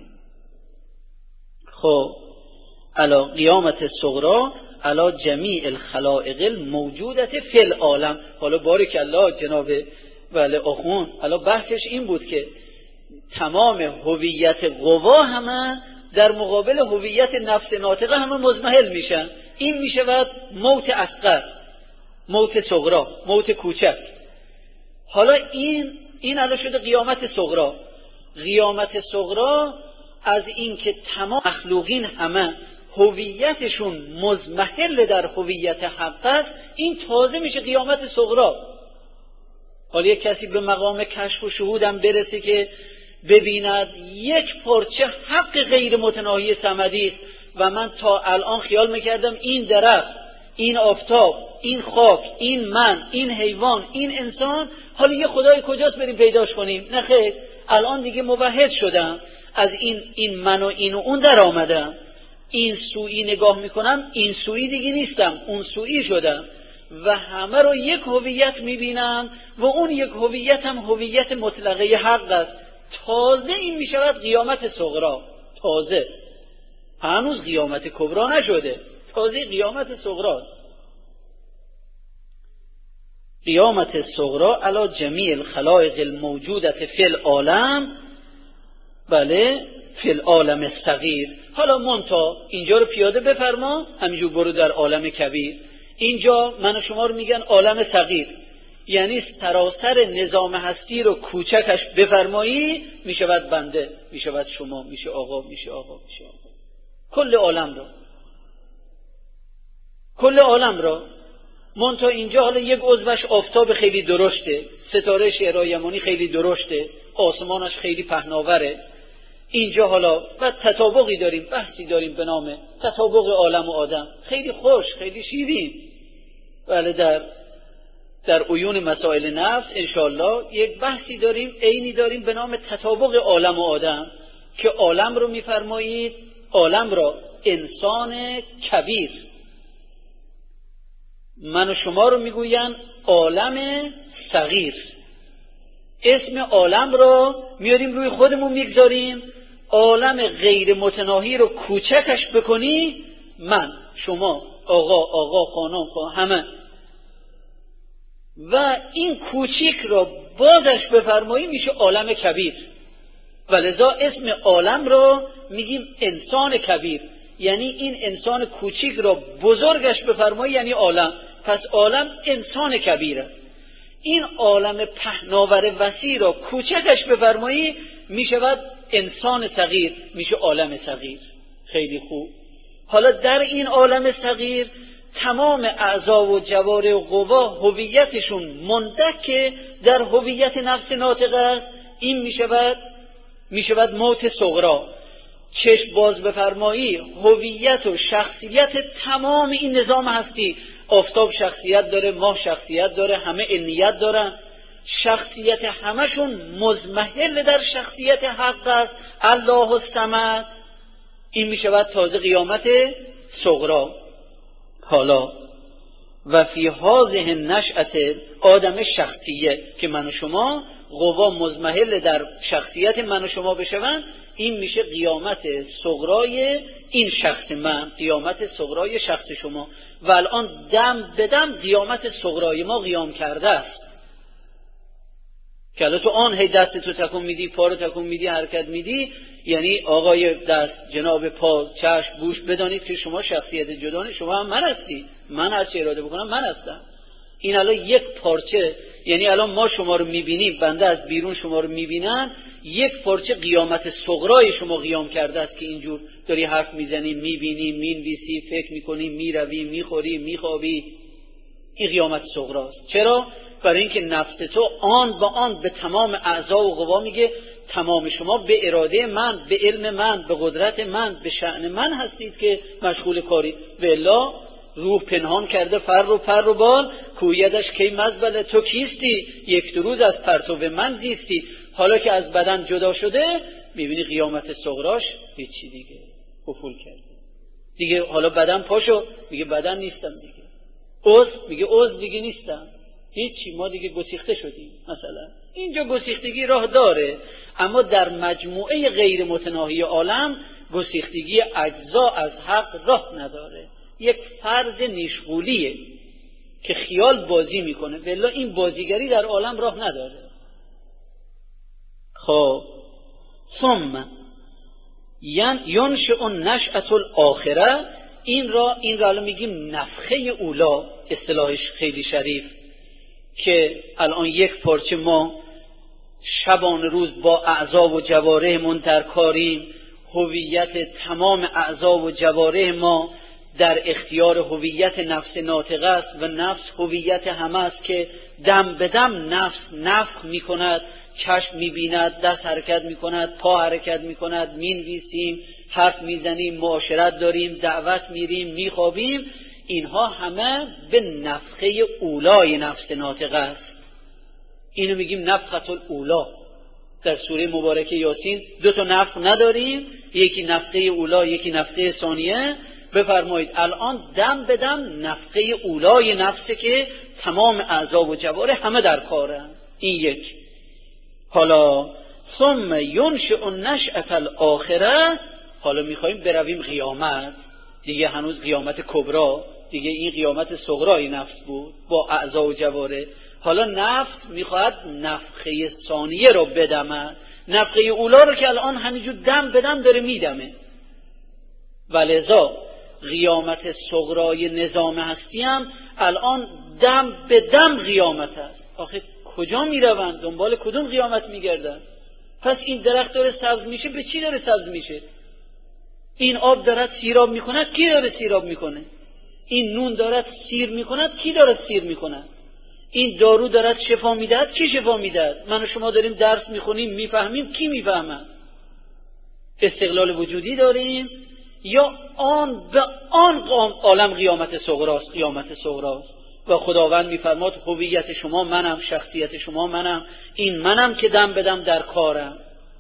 خب علا قیامت الصغری علا جمیع الخلائق الموجودة فی العالم. حالا بارک الله جناب ولی آخوند، حالا بحثش این بود که تمام هویت قوا همه در مقابل هویت نفس ناطقه همه مضمحل میشن. این میشود موت اصغر، موت صغرا، موت کوچک. حالا این این الان شده قیامت صغرا. قیامت صغرا از این که تمام مخلوقین همه هویتشون مضمحل در هویت حق است، این تازه میشه قیامت صغرا. حالا یک کسی به مقام کشف و شهودم برسه که ببیند یک پارچه حق غیر متناهی صمدی است و من تا الان خیال میکردم این درخت، این آفتاب، این خاک، این من، این حیوان، این انسان، حالا یه خدای کجاست بریم پیداش کنیم؟ نه خیر، الان دیگه موحد شدم، از این این من و این و اون در آمدم، این سویی نگاه میکنم، این سویی دیگه نیستم، اون سویی شدم و همه رو یک هویت میبینم و اون یک هویت هم هویت مطلقه حق است. تازه این میشود قیامت صغرا. تازه هنوز قیامت کبرا نشده، تازه قیامت صغرا. قیامت صغرا علی جمیع الخلائق الموجودة فی العالم، بله فی العالم الصغیر. حالا منتا اینجا رو پیاده بفرما، همینجور برو در عالم کبیر. اینجا من و شما رو میگن عالم صغیر، یعنی سراسر نظام هستی رو کوچکش بفرمایی میشود بنده، میشود شما، میشه آقا، میشه آقا، میشه آقا. کل عالم رو، کل عالم رو. منتها اینجا حالا یک عضوش آفتاب خیلی درشته، ستاره شعرهای یمانی خیلی درشته، آسمانش خیلی پهناوره. اینجا حالا بعد تطابقی داریم، بحثی داریم به نام تطابق عالم و آدم، خیلی خوش، خیلی شیرین. ولی در در عیون مسائل نفس انشاءالله یک بحثی داریم، عینی داریم به نام تطابق عالم و آدم، که عالم رو میفرمایید، عالم را انسان کبیر، من و شما رو میگوین عالم صغیر. اسم عالم رو میاریم روی خودمون میگذاریم، عالم غیر متناهی رو کوچکش بکنی، من، شما، آقا، آقا، خانم، خانم، همه، و این کوچیک رو بازش بفرمایی میشه عالم کبیر. ولذا اسم عالم رو میگیم انسان کبیر، یعنی این انسان کوچیک رو بزرگش بفرمایی یعنی عالم. پس عالم انسان کبیره. این عالم پهناور وسیع را کوچکش بفرمایی میشود انسان صغیر، میشه عالم صغیر. خیلی خوب. حالا در این عالم صغیر تمام اعضا و جواره و قوا هویتشون مندک در هویت نفس ناطقه است. این میشود میشود موت صغرا. چشم باز بفرمایی هویت و شخصیت تمام این نظام هستی، آفتاب شخصیت داره، ماه شخصیت داره، همه علمیت دارن، شخصیت همشون مضمحل در شخصیت حق است، الله الصمد. این میشود تازه قیامت صغرا. حالا و فی هذه نشأت آدم شخصیه که من و شما قوا مضمحل در شخصیت من و شما بشوند، این میشه قیامت صغرای این شخص من، قیامت صغرای شخص شما. و الان دم به دم قیامت صغرای ما قیام کرده است که الان تو آن هی دست تو تکون میدی، پا رو تکون میدی، حرکت میدی، یعنی آقای دست، جناب پا، چشم، گوش، بدانید که شما شخصیت جدانه، شما هم من هستی، من هر چه اراده بکنم من هستم. این الان یک پارچه، یعنی الان ما شما رو میبینیم، بنده از بیرون شما رو میبینم، یک پارچه قیامت صغرای شما قیام کرده است که اینجور داری حرف میزنی، میبینی، مینویسی، فکر میکنی، میروی، میخوری، میخوابی. این قیامت صغراست. چرا؟ برای اینکه نفس تو آن با آن به تمام اعضا و قوا میگه تمام شما به اراده من، به علم من، به قدرت من، به شأن من هستید که مشغول کاری. و الا روح پنهان کرده فر و پر و بال، کویدش کی مزبله تو کیستی، یک دو روز از پرتو من زیستی. حالا که از بدن جدا شده میبینی قیامت صغراش هیچی دیگه، افول کرده دیگه. حالا بدن پاشو، میگه بدن نیستم دیگه. عضو، میگه عضو دیگه نیستم. هیچی، ما دیگه گسیخته شدیم. مثلا اینجا گسیختگی راه داره، اما در مجموعه غیر متناهی عالم گسیختگی اجزا از حق راه نداره. یک فرض نیشغولیه که خیال بازی میکنه، ولی این بازیگری در عالم راه نداره. خب ثم ینشأ نشأة الاخره، این را این را الان میگیم نفخه اولا، اصطلاحش خیلی شریف، که الان یک پارچه ما شبان روز با اعضا و جوارحمون در کاریم، هویت تمام اعضا و جوارح ما در اختیار هویت نفس ناطقه است و نفس هویت همه است که دم به دم نفس نفخ می کند، چشم می بیند، دست حرکت می کند، پا حرکت می کند، می نویسیم، حرف می زنیم، معاشرت داریم، دعوت میریم، می خوابیم. اینها همه به نفخه اولای نفس ناطقه است. اینو میگیم نفخة الاولا. در سوره مبارکه یاسین دو تا نفخ نداریم، یکی نفخه اولا، یکی نفخه ثانیه. بفرمایید الان دم به دم نفخه اولای نفسه که تمام اعضا و جوارح همه در کاره. این یک. حالا ثم ینشأ نشأة الاخره، حالا میخوایم برویم قیامت. دیگه هنوز قیامت کبری، دیگه این قیامت صغرای نفس بود با اعضا و جوارح. حالا نفس میخواهد نفخه ثانیه رو بدمد، نفخه اولا رو که الان همینجور دم به دم داره میدمه. ولذا قیامت صغرای نظام هستی هم الان دم به دم قیامت است. آخه کجا میروند؟ دنبال کدوم قیامت میگردن؟ پس این درخت داره سبز میشه، به چی داره سبز میشه؟ این آب داره سیراب میکند، کی داره سیراب میکنه؟ این نون داره سیر میکند، کی داره سیر میکند؟ این دارو داره شفا میدهد، کی شفا میدهد؟ من و شما داریم درس میخونیم میفهمیم، کی میفهمد؟ استقلال وجودی داریم یا آن به آن عالم قیامت صغراست؟ قیامت صغراست و خداوند میفرماد هویت شما منم، شخصیت شما منم، این منم که دم بدم در کارم.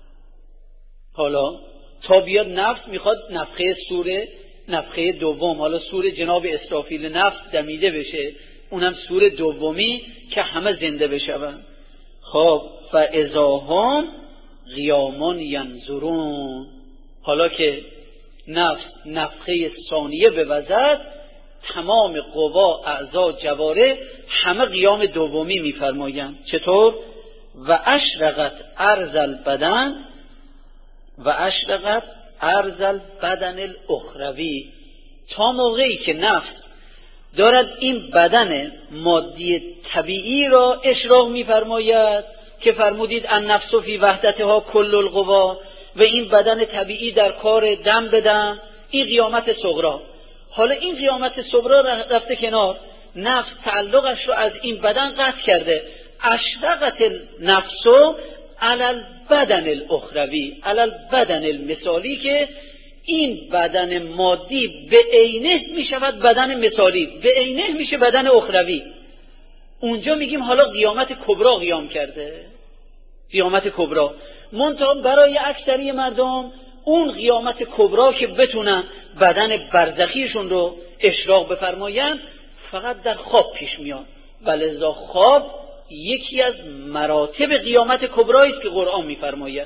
حالا تا بیاد نفس، میخواد نفخه سوره نفخه دوم، حالا سوره جناب اسرافیل نفس دمیده بشه، اونم سوره دومی که همه زنده بشون. خب فاذا هم قیام ینظرون، حالا که نفس نفخه ثانیه بوزد، تمام قوا اعضا جواره همه قیام دومی میفرمایند. چطور؟ و اشرقت ارض البدن و اشرقت ارض البدن الاخروی، تا موقعی که نفس دارد این بدن مادی طبیعی را اشراق میفرماید که فرمودید النفس فی وحدتها کل القوا، و این بدن طبیعی در کار دم بدم، این قیامت صغرا. حالا این قیامت صغرا رفته کنار، نفس تعلقش رو از این بدن قطع کرده. اشرقت النفس علی البدن الاخروی، علی البدن المثالی، که این بدن مادی به عینه می شود بدن مثالی، به عینه میشه بدن اخروی. اونجا میگیم حالا قیامت کبرا قیام کرده، قیامت کبرا. منتها برای اکثری مردم اون قیامت کبرا که بتونن بدن برزخیشون رو اشراق بفرمایند فقط در خواب پیش میاد. ولذا خواب یکی از مراتب قیامت کبرایی است که قرآن میفرماید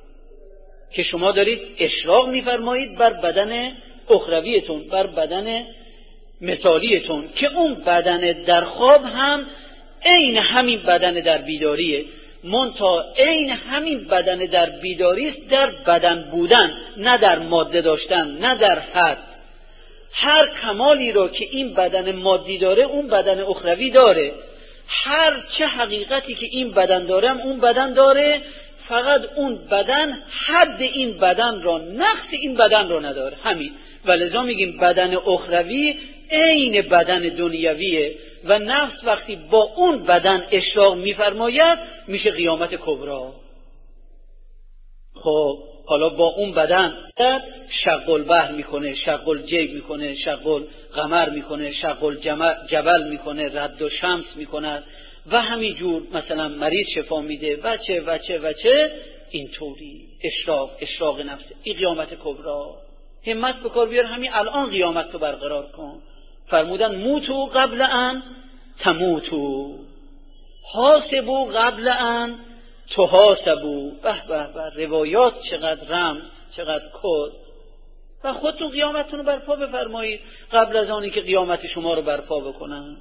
که شما دارید اشراق میفرمایید بر بدن اخرویتون، بر بدن مثالیتون، که اون بدن در خواب هم عین همین بدن در بیداریه، منتها عین همین بدن در بیداری است در بدن بودن، نه در ماده داشتن، نه در حد. هر کمالی رو که این بدن مادی داره اون بدن اخروی داره، هر چه حقیقتی که این بدن داره اون بدن داره، فقط اون بدن حد این بدن را، نقص این بدن را نداره. همین. ولذا میگیم بدن اخروی عین بدن دنیویه و نفس وقتی با اون بدن اشراق میفرماید میشه قیامت کبرا. خب حالا با اون بدن شق البحر میکنه، شق الجیب میکنه، شق القمر میکنه، شق الجبل میکنه، رد و شمس میکنه و همینجور مثلا مریض شفا میده و چه و چه و چه. اینطوری اشراق اشراق نفس، این قیامت کبرا. همت بکار بیار، همین الان قیامت رو برقرار کن. فرمودن موتو قبل ان تموتو، حاسبو قبل ان تحاسبو. به به به، روایات چقدر رمز، چقدر کد. و خودتون قیامتتون رو برپا بفرمایید قبل از آنی که قیامت شما رو برپا بکنن.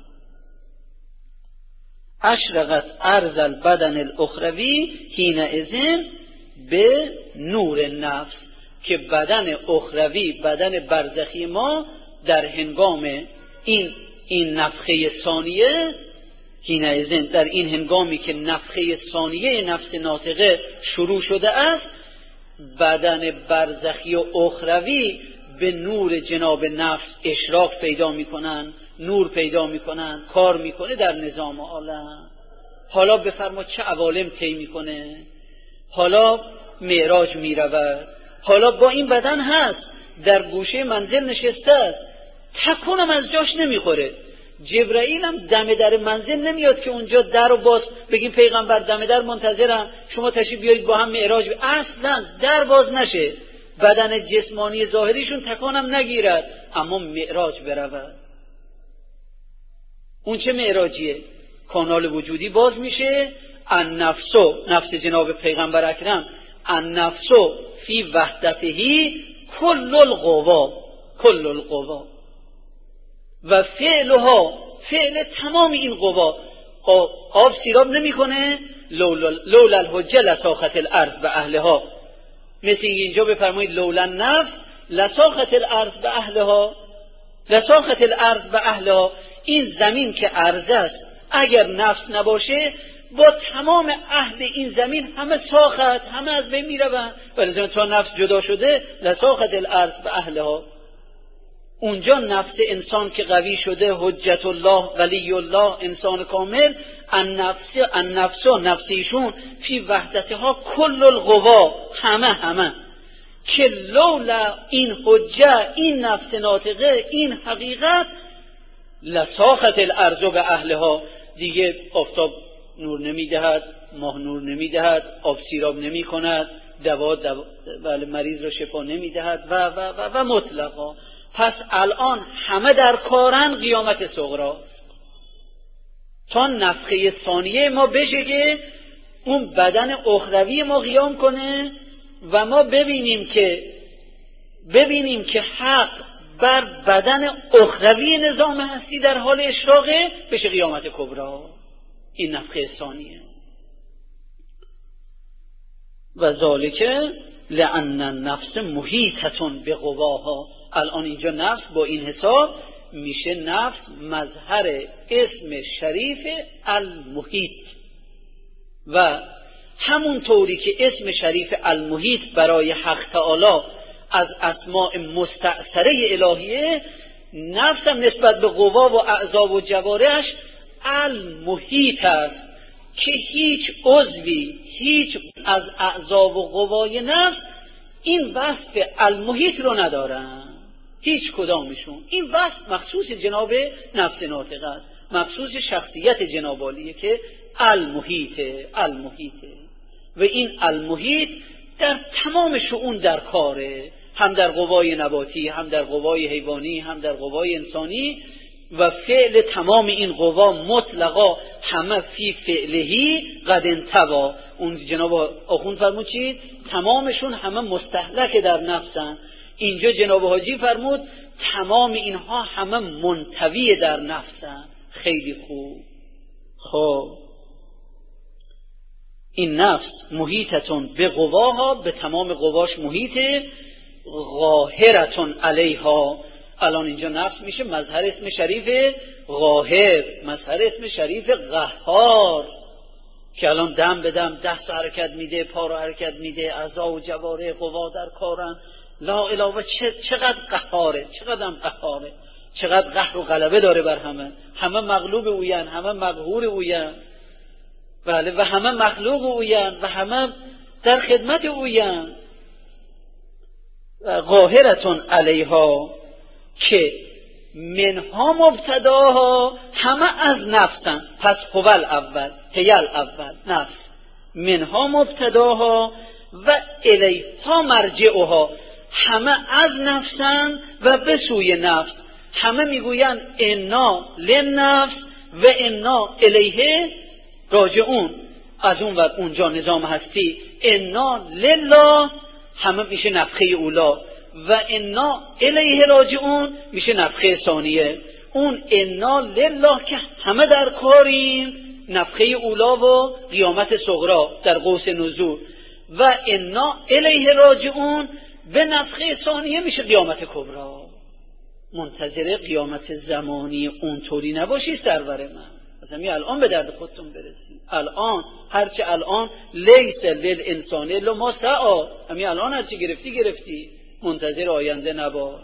اشرقت ارض البدن الاخروی حینئذ به نور نفس، که بدن اخروی، بدن برزخی ما در هنگام این این نفخه ثانیه، حینئذ در این هنگامی که نفخه ثانیه نفس ناطقه شروع شده است، بدن برزخی و اخروی به نور جناب نفس اشراق پیدا میکنن، نور پیدا میکنن، کار میکنه در نظام عالم. حالا بفرما چه عوالم طی میکنه، حالا معراج میرود، حالا با این بدن هست، در گوشه منزل نشسته است، تکونم از جاش نمیخوره. جبرائیل هم دم در منزل نمیاد که اونجا در رو باز بگیم پیغمبر دم در منتظرم، شما تشریف بیارید با هم معراج. اصلا در باز نشه، بدن جسمانی ظاهریشون تکانم نگیرد، اما معراج برود. اون چه معراجیه؟ کانال وجودی باز میشه، النفسو، نفس جناب پیغمبر اکرم، النفسو فی وحدتهی کل القوا، کل القوا و فعلها، فعل تمام این قوا. آب سیراب نمی کنه، لولا الحجه لساخت الارض به اهلها. مثل اینجا بفرمایید لولا النفس لساخت الارض به اهلها، لساخت الارض به اهلها. این زمین که ارض است اگر نفس نباشه با تمام اهل این زمین همه ساخت، همه از بین میروند. ولی تا نفس جدا شده لساخت الارض به اهلها. اونجا نفس انسان که قوی شده، حجت الله ولی الله، انسان کامل، النفس النفس و نفسیشون فی وحدتها کل القوا، همه همه که لولا این حجه، این نفس ناطقه، این حقیقت، لساخت الارض به اهلها. دیگه آفتاب نور نمیدهد، ماه نور نمیدهد، آب سیراب نمی کند، دوا, دوا بله مریض را شفا نمیدهد و و و, و مطلقا. پس الان همه در کارن قیامت صغرا، تا نفخه ثانیه ما بشه که اون بدن اخروی ما قیام کنه و ما ببینیم که ببینیم که حق بر بدن اخروی نظام هستی در حال اشراقه، بشه قیامت کبرا. این نفخه ثانیه. و ذالک لأن النفس محیطة بقواها. الان اینجا نفس با این حساب میشه نفس مظهر اسم شریف المحیط، و همون طوری که اسم شریف المحیط برای حق تعالی از اسماء مستأثره الهیه، نفس هم نسبت به قوا و اعضا و جوارحش المحیط است که هیچ عضوی، هیچ از اعضا و قوای نفس این وصف المحیط رو ندارن، هیچ کدامشون. این وصف مخصوص جناب نفس ناطقه است، مخصوص شخصیت جناب عالیه که المحیطه، المحیطه. و این المحیط در تمام شؤون در کاره، هم در قوای نباتی، هم در قوای حیوانی، هم در قوای انسانی. و فعل تمام این قوا مطلقا همه فی فعلهی قد انتوا. اون جناب آخوند فرمود چی؟ تمامشون همه مستهلک در نفسن. اینجا جناب حاجی فرمود تمام اینها همه منتوی در نفسن. خیلی خوب. خب این نفس محیطتون به قواها، به تمام قواش محیطه، قاهرتون علیها. الان اینجا نفس میشه مظهر اسم شریف قاهر، مظهر اسم شریف قهار، که الان دم به دم دست حرکت میده، پا رو حرکت میده، اعضا و جوارح قوا در کارن. لا اله، چقدر قهاره، چقدر هم قهاره، چقدر قهر و غلبه داره بر همه. همه مغلوب اوین، همه مقهور اوین، بله، و همه مخلوق اوین و همه در خدمت اوین. قاهرتون علیها که منها مبتداها، همه از نفسن. پس هو الاول، هی الاول، نفس. منها مبتداها و الیها مرجعها، همه از نفسن و به سوی نفس. همه میگوین انا للنفس و انا الیه، راجعون از اون ور اونجا نظام هستی، انا لله همه میشه نفخه اولا و انا الیه راجعون میشه نفخه ثانیه. اون انا لله که همه در کاریم، نفخه اولا و قیامت صغرا در قوس نزول، و انا الیه راجعون به نفخه ثانیه میشه قیامت کبرا. منتظر قیامت زمانی اونطوری نباشی سرور من، از همین الان به درد خودتون برسی. الان هرچه الان لیس للانسان الا ما سعی، همین الان هرچی گرفتی گرفتی، منتظر آینده نباش.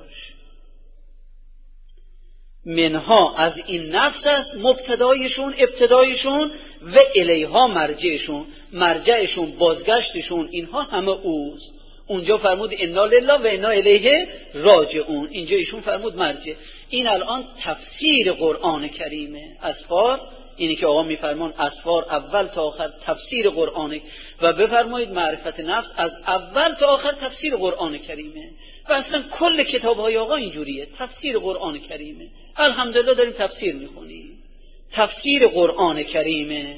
منها از این نفس است مبتدایشون ابتدایشون و الیها مرجعشون، مرجعشون بازگشتشون اینها همه اوست. اونجا فرمود انا لله و انا الیه راجعون، اینجا ایشون فرمود مرجع. این الان تفسیر قرآن کریمه. اسفار اینی که آقا میفرمان اسفار اول تا آخر تفسیر قرآنه و بفرمایید معرفت نفس از اول تا آخر تفسیر قرآن کریمه و اصلا کل کتاب‌های آقا اینجوریه، تفسیر قرآن کریمه. الحمدلله داریم تفسیر میخونیم، تفسیر قرآن کریمه،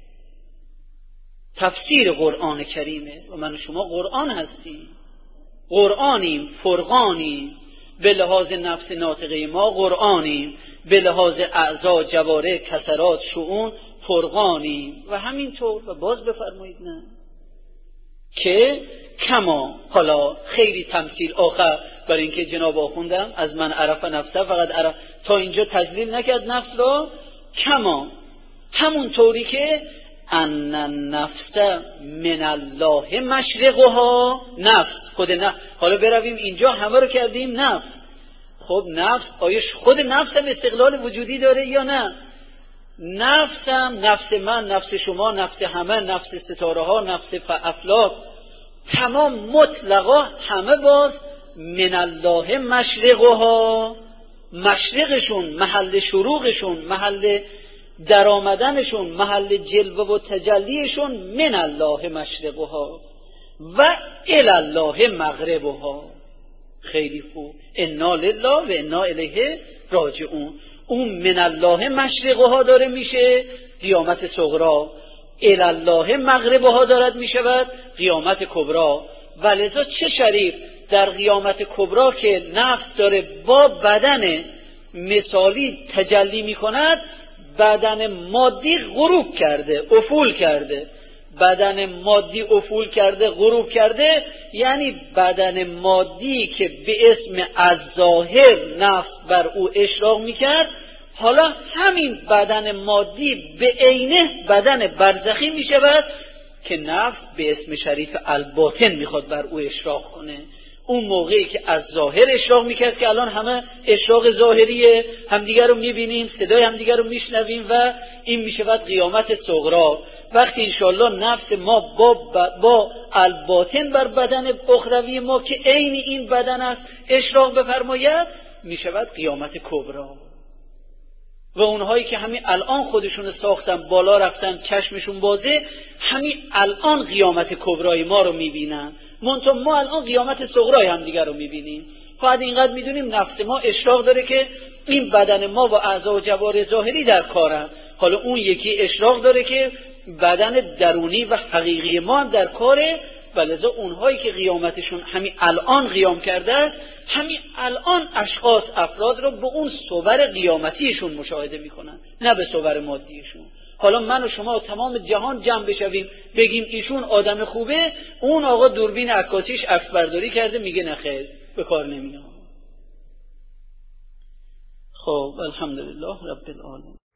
تفسیر قرآن کریمه و من و شما قرآن هستیم، قرآنیم، فرقانیم، به لحاظ نفس ناطقه ما قرآنیم، به لحاظ اعضا جواره کسرات شؤون فرقانیم و همینطور. و باز بفرمایید نه که کما، حالا خیلی تمثیل آخر برای اینکه جناب آخوندم از من عرف نفسه فقط عرف، تا اینجا تجلیل نکرد نفس رو، کما همون طوری که ان النفس من الله مشرقها، نفس خود نفس. حالا برویم اینجا همه رو کردیم نفس. خب نفس آیا خود نفس هم استقلال وجودی داره یا نه؟ نفس هم نفس من، نفس شما، نفس همه، نفس ستاره ها، نفس افلاک، تمام مطلقا همه باز من الله مشرقها، مشرقشون محل شروقشون، محل در آمدنشون، محل جلوه و تجلیشون من الله مشرقها و الی الله مغربها. خیلی خوب، انا لله و انا الیه راجعون. اون من الله مشرقها داره میشه قیامت صغرا، الی الله مغربها دارد میشود قیامت کبرا. ولذا چه شریف در قیامت کبرا که نفس داره با بدن مثالی تجلی میکند، بدن مادی غروب کرده، افول کرده، بدن مادی افول کرده، غروب کرده، یعنی بدن مادی که به اسم از ظاهر نفس بر او اشراق میکرد، حالا همین بدن مادی به عینه بدن برزخی میشود که نفس به اسم شریف الباطن میخواد بر او اشراق کنه. اون موقعی که از ظاهر اشراق میکرد که الان همه اشراق ظاهریه، همدیگر رو میبینیم، صدای همدیگر رو میشنویم و این میشود قیامت صغرا. وقتی انشاءالله نفس ما با, با الباطن بر بدن اخروی ما که عین این بدن است اشراق بفرماید، میشود قیامت کبرا. و اونهایی که همین الان خودشون ساختن بالا رفتن چشمشون بازه، همین الان قیامت کبرای ما رو میبینن، منتها ما الان قیامت صغرای هم دیگر رو میبینیم. فقط اینقدر میدونیم نفس ما اشراق داره که این بدن ما و اعضا و جوارح ظاهری در کارن، حالا اون یکی اشراق داره که بدن درونی و حقیقی ما هم در کاره. ولذا اونهایی که قیامتشون همین الان قیام کرده، همین الان اشخاص افراد رو به اون صور قیامتیشون مشاهده میکنن، نه به صور مادیشون. حالا من و شما و تمام جهان جمع بشویم بگیم ایشون آدم خوبه، اون آقا دوربین عکاسیش عکس برداری کرده میگه نخیر به کار نمیاد. خب الحمدلله رب العالمین.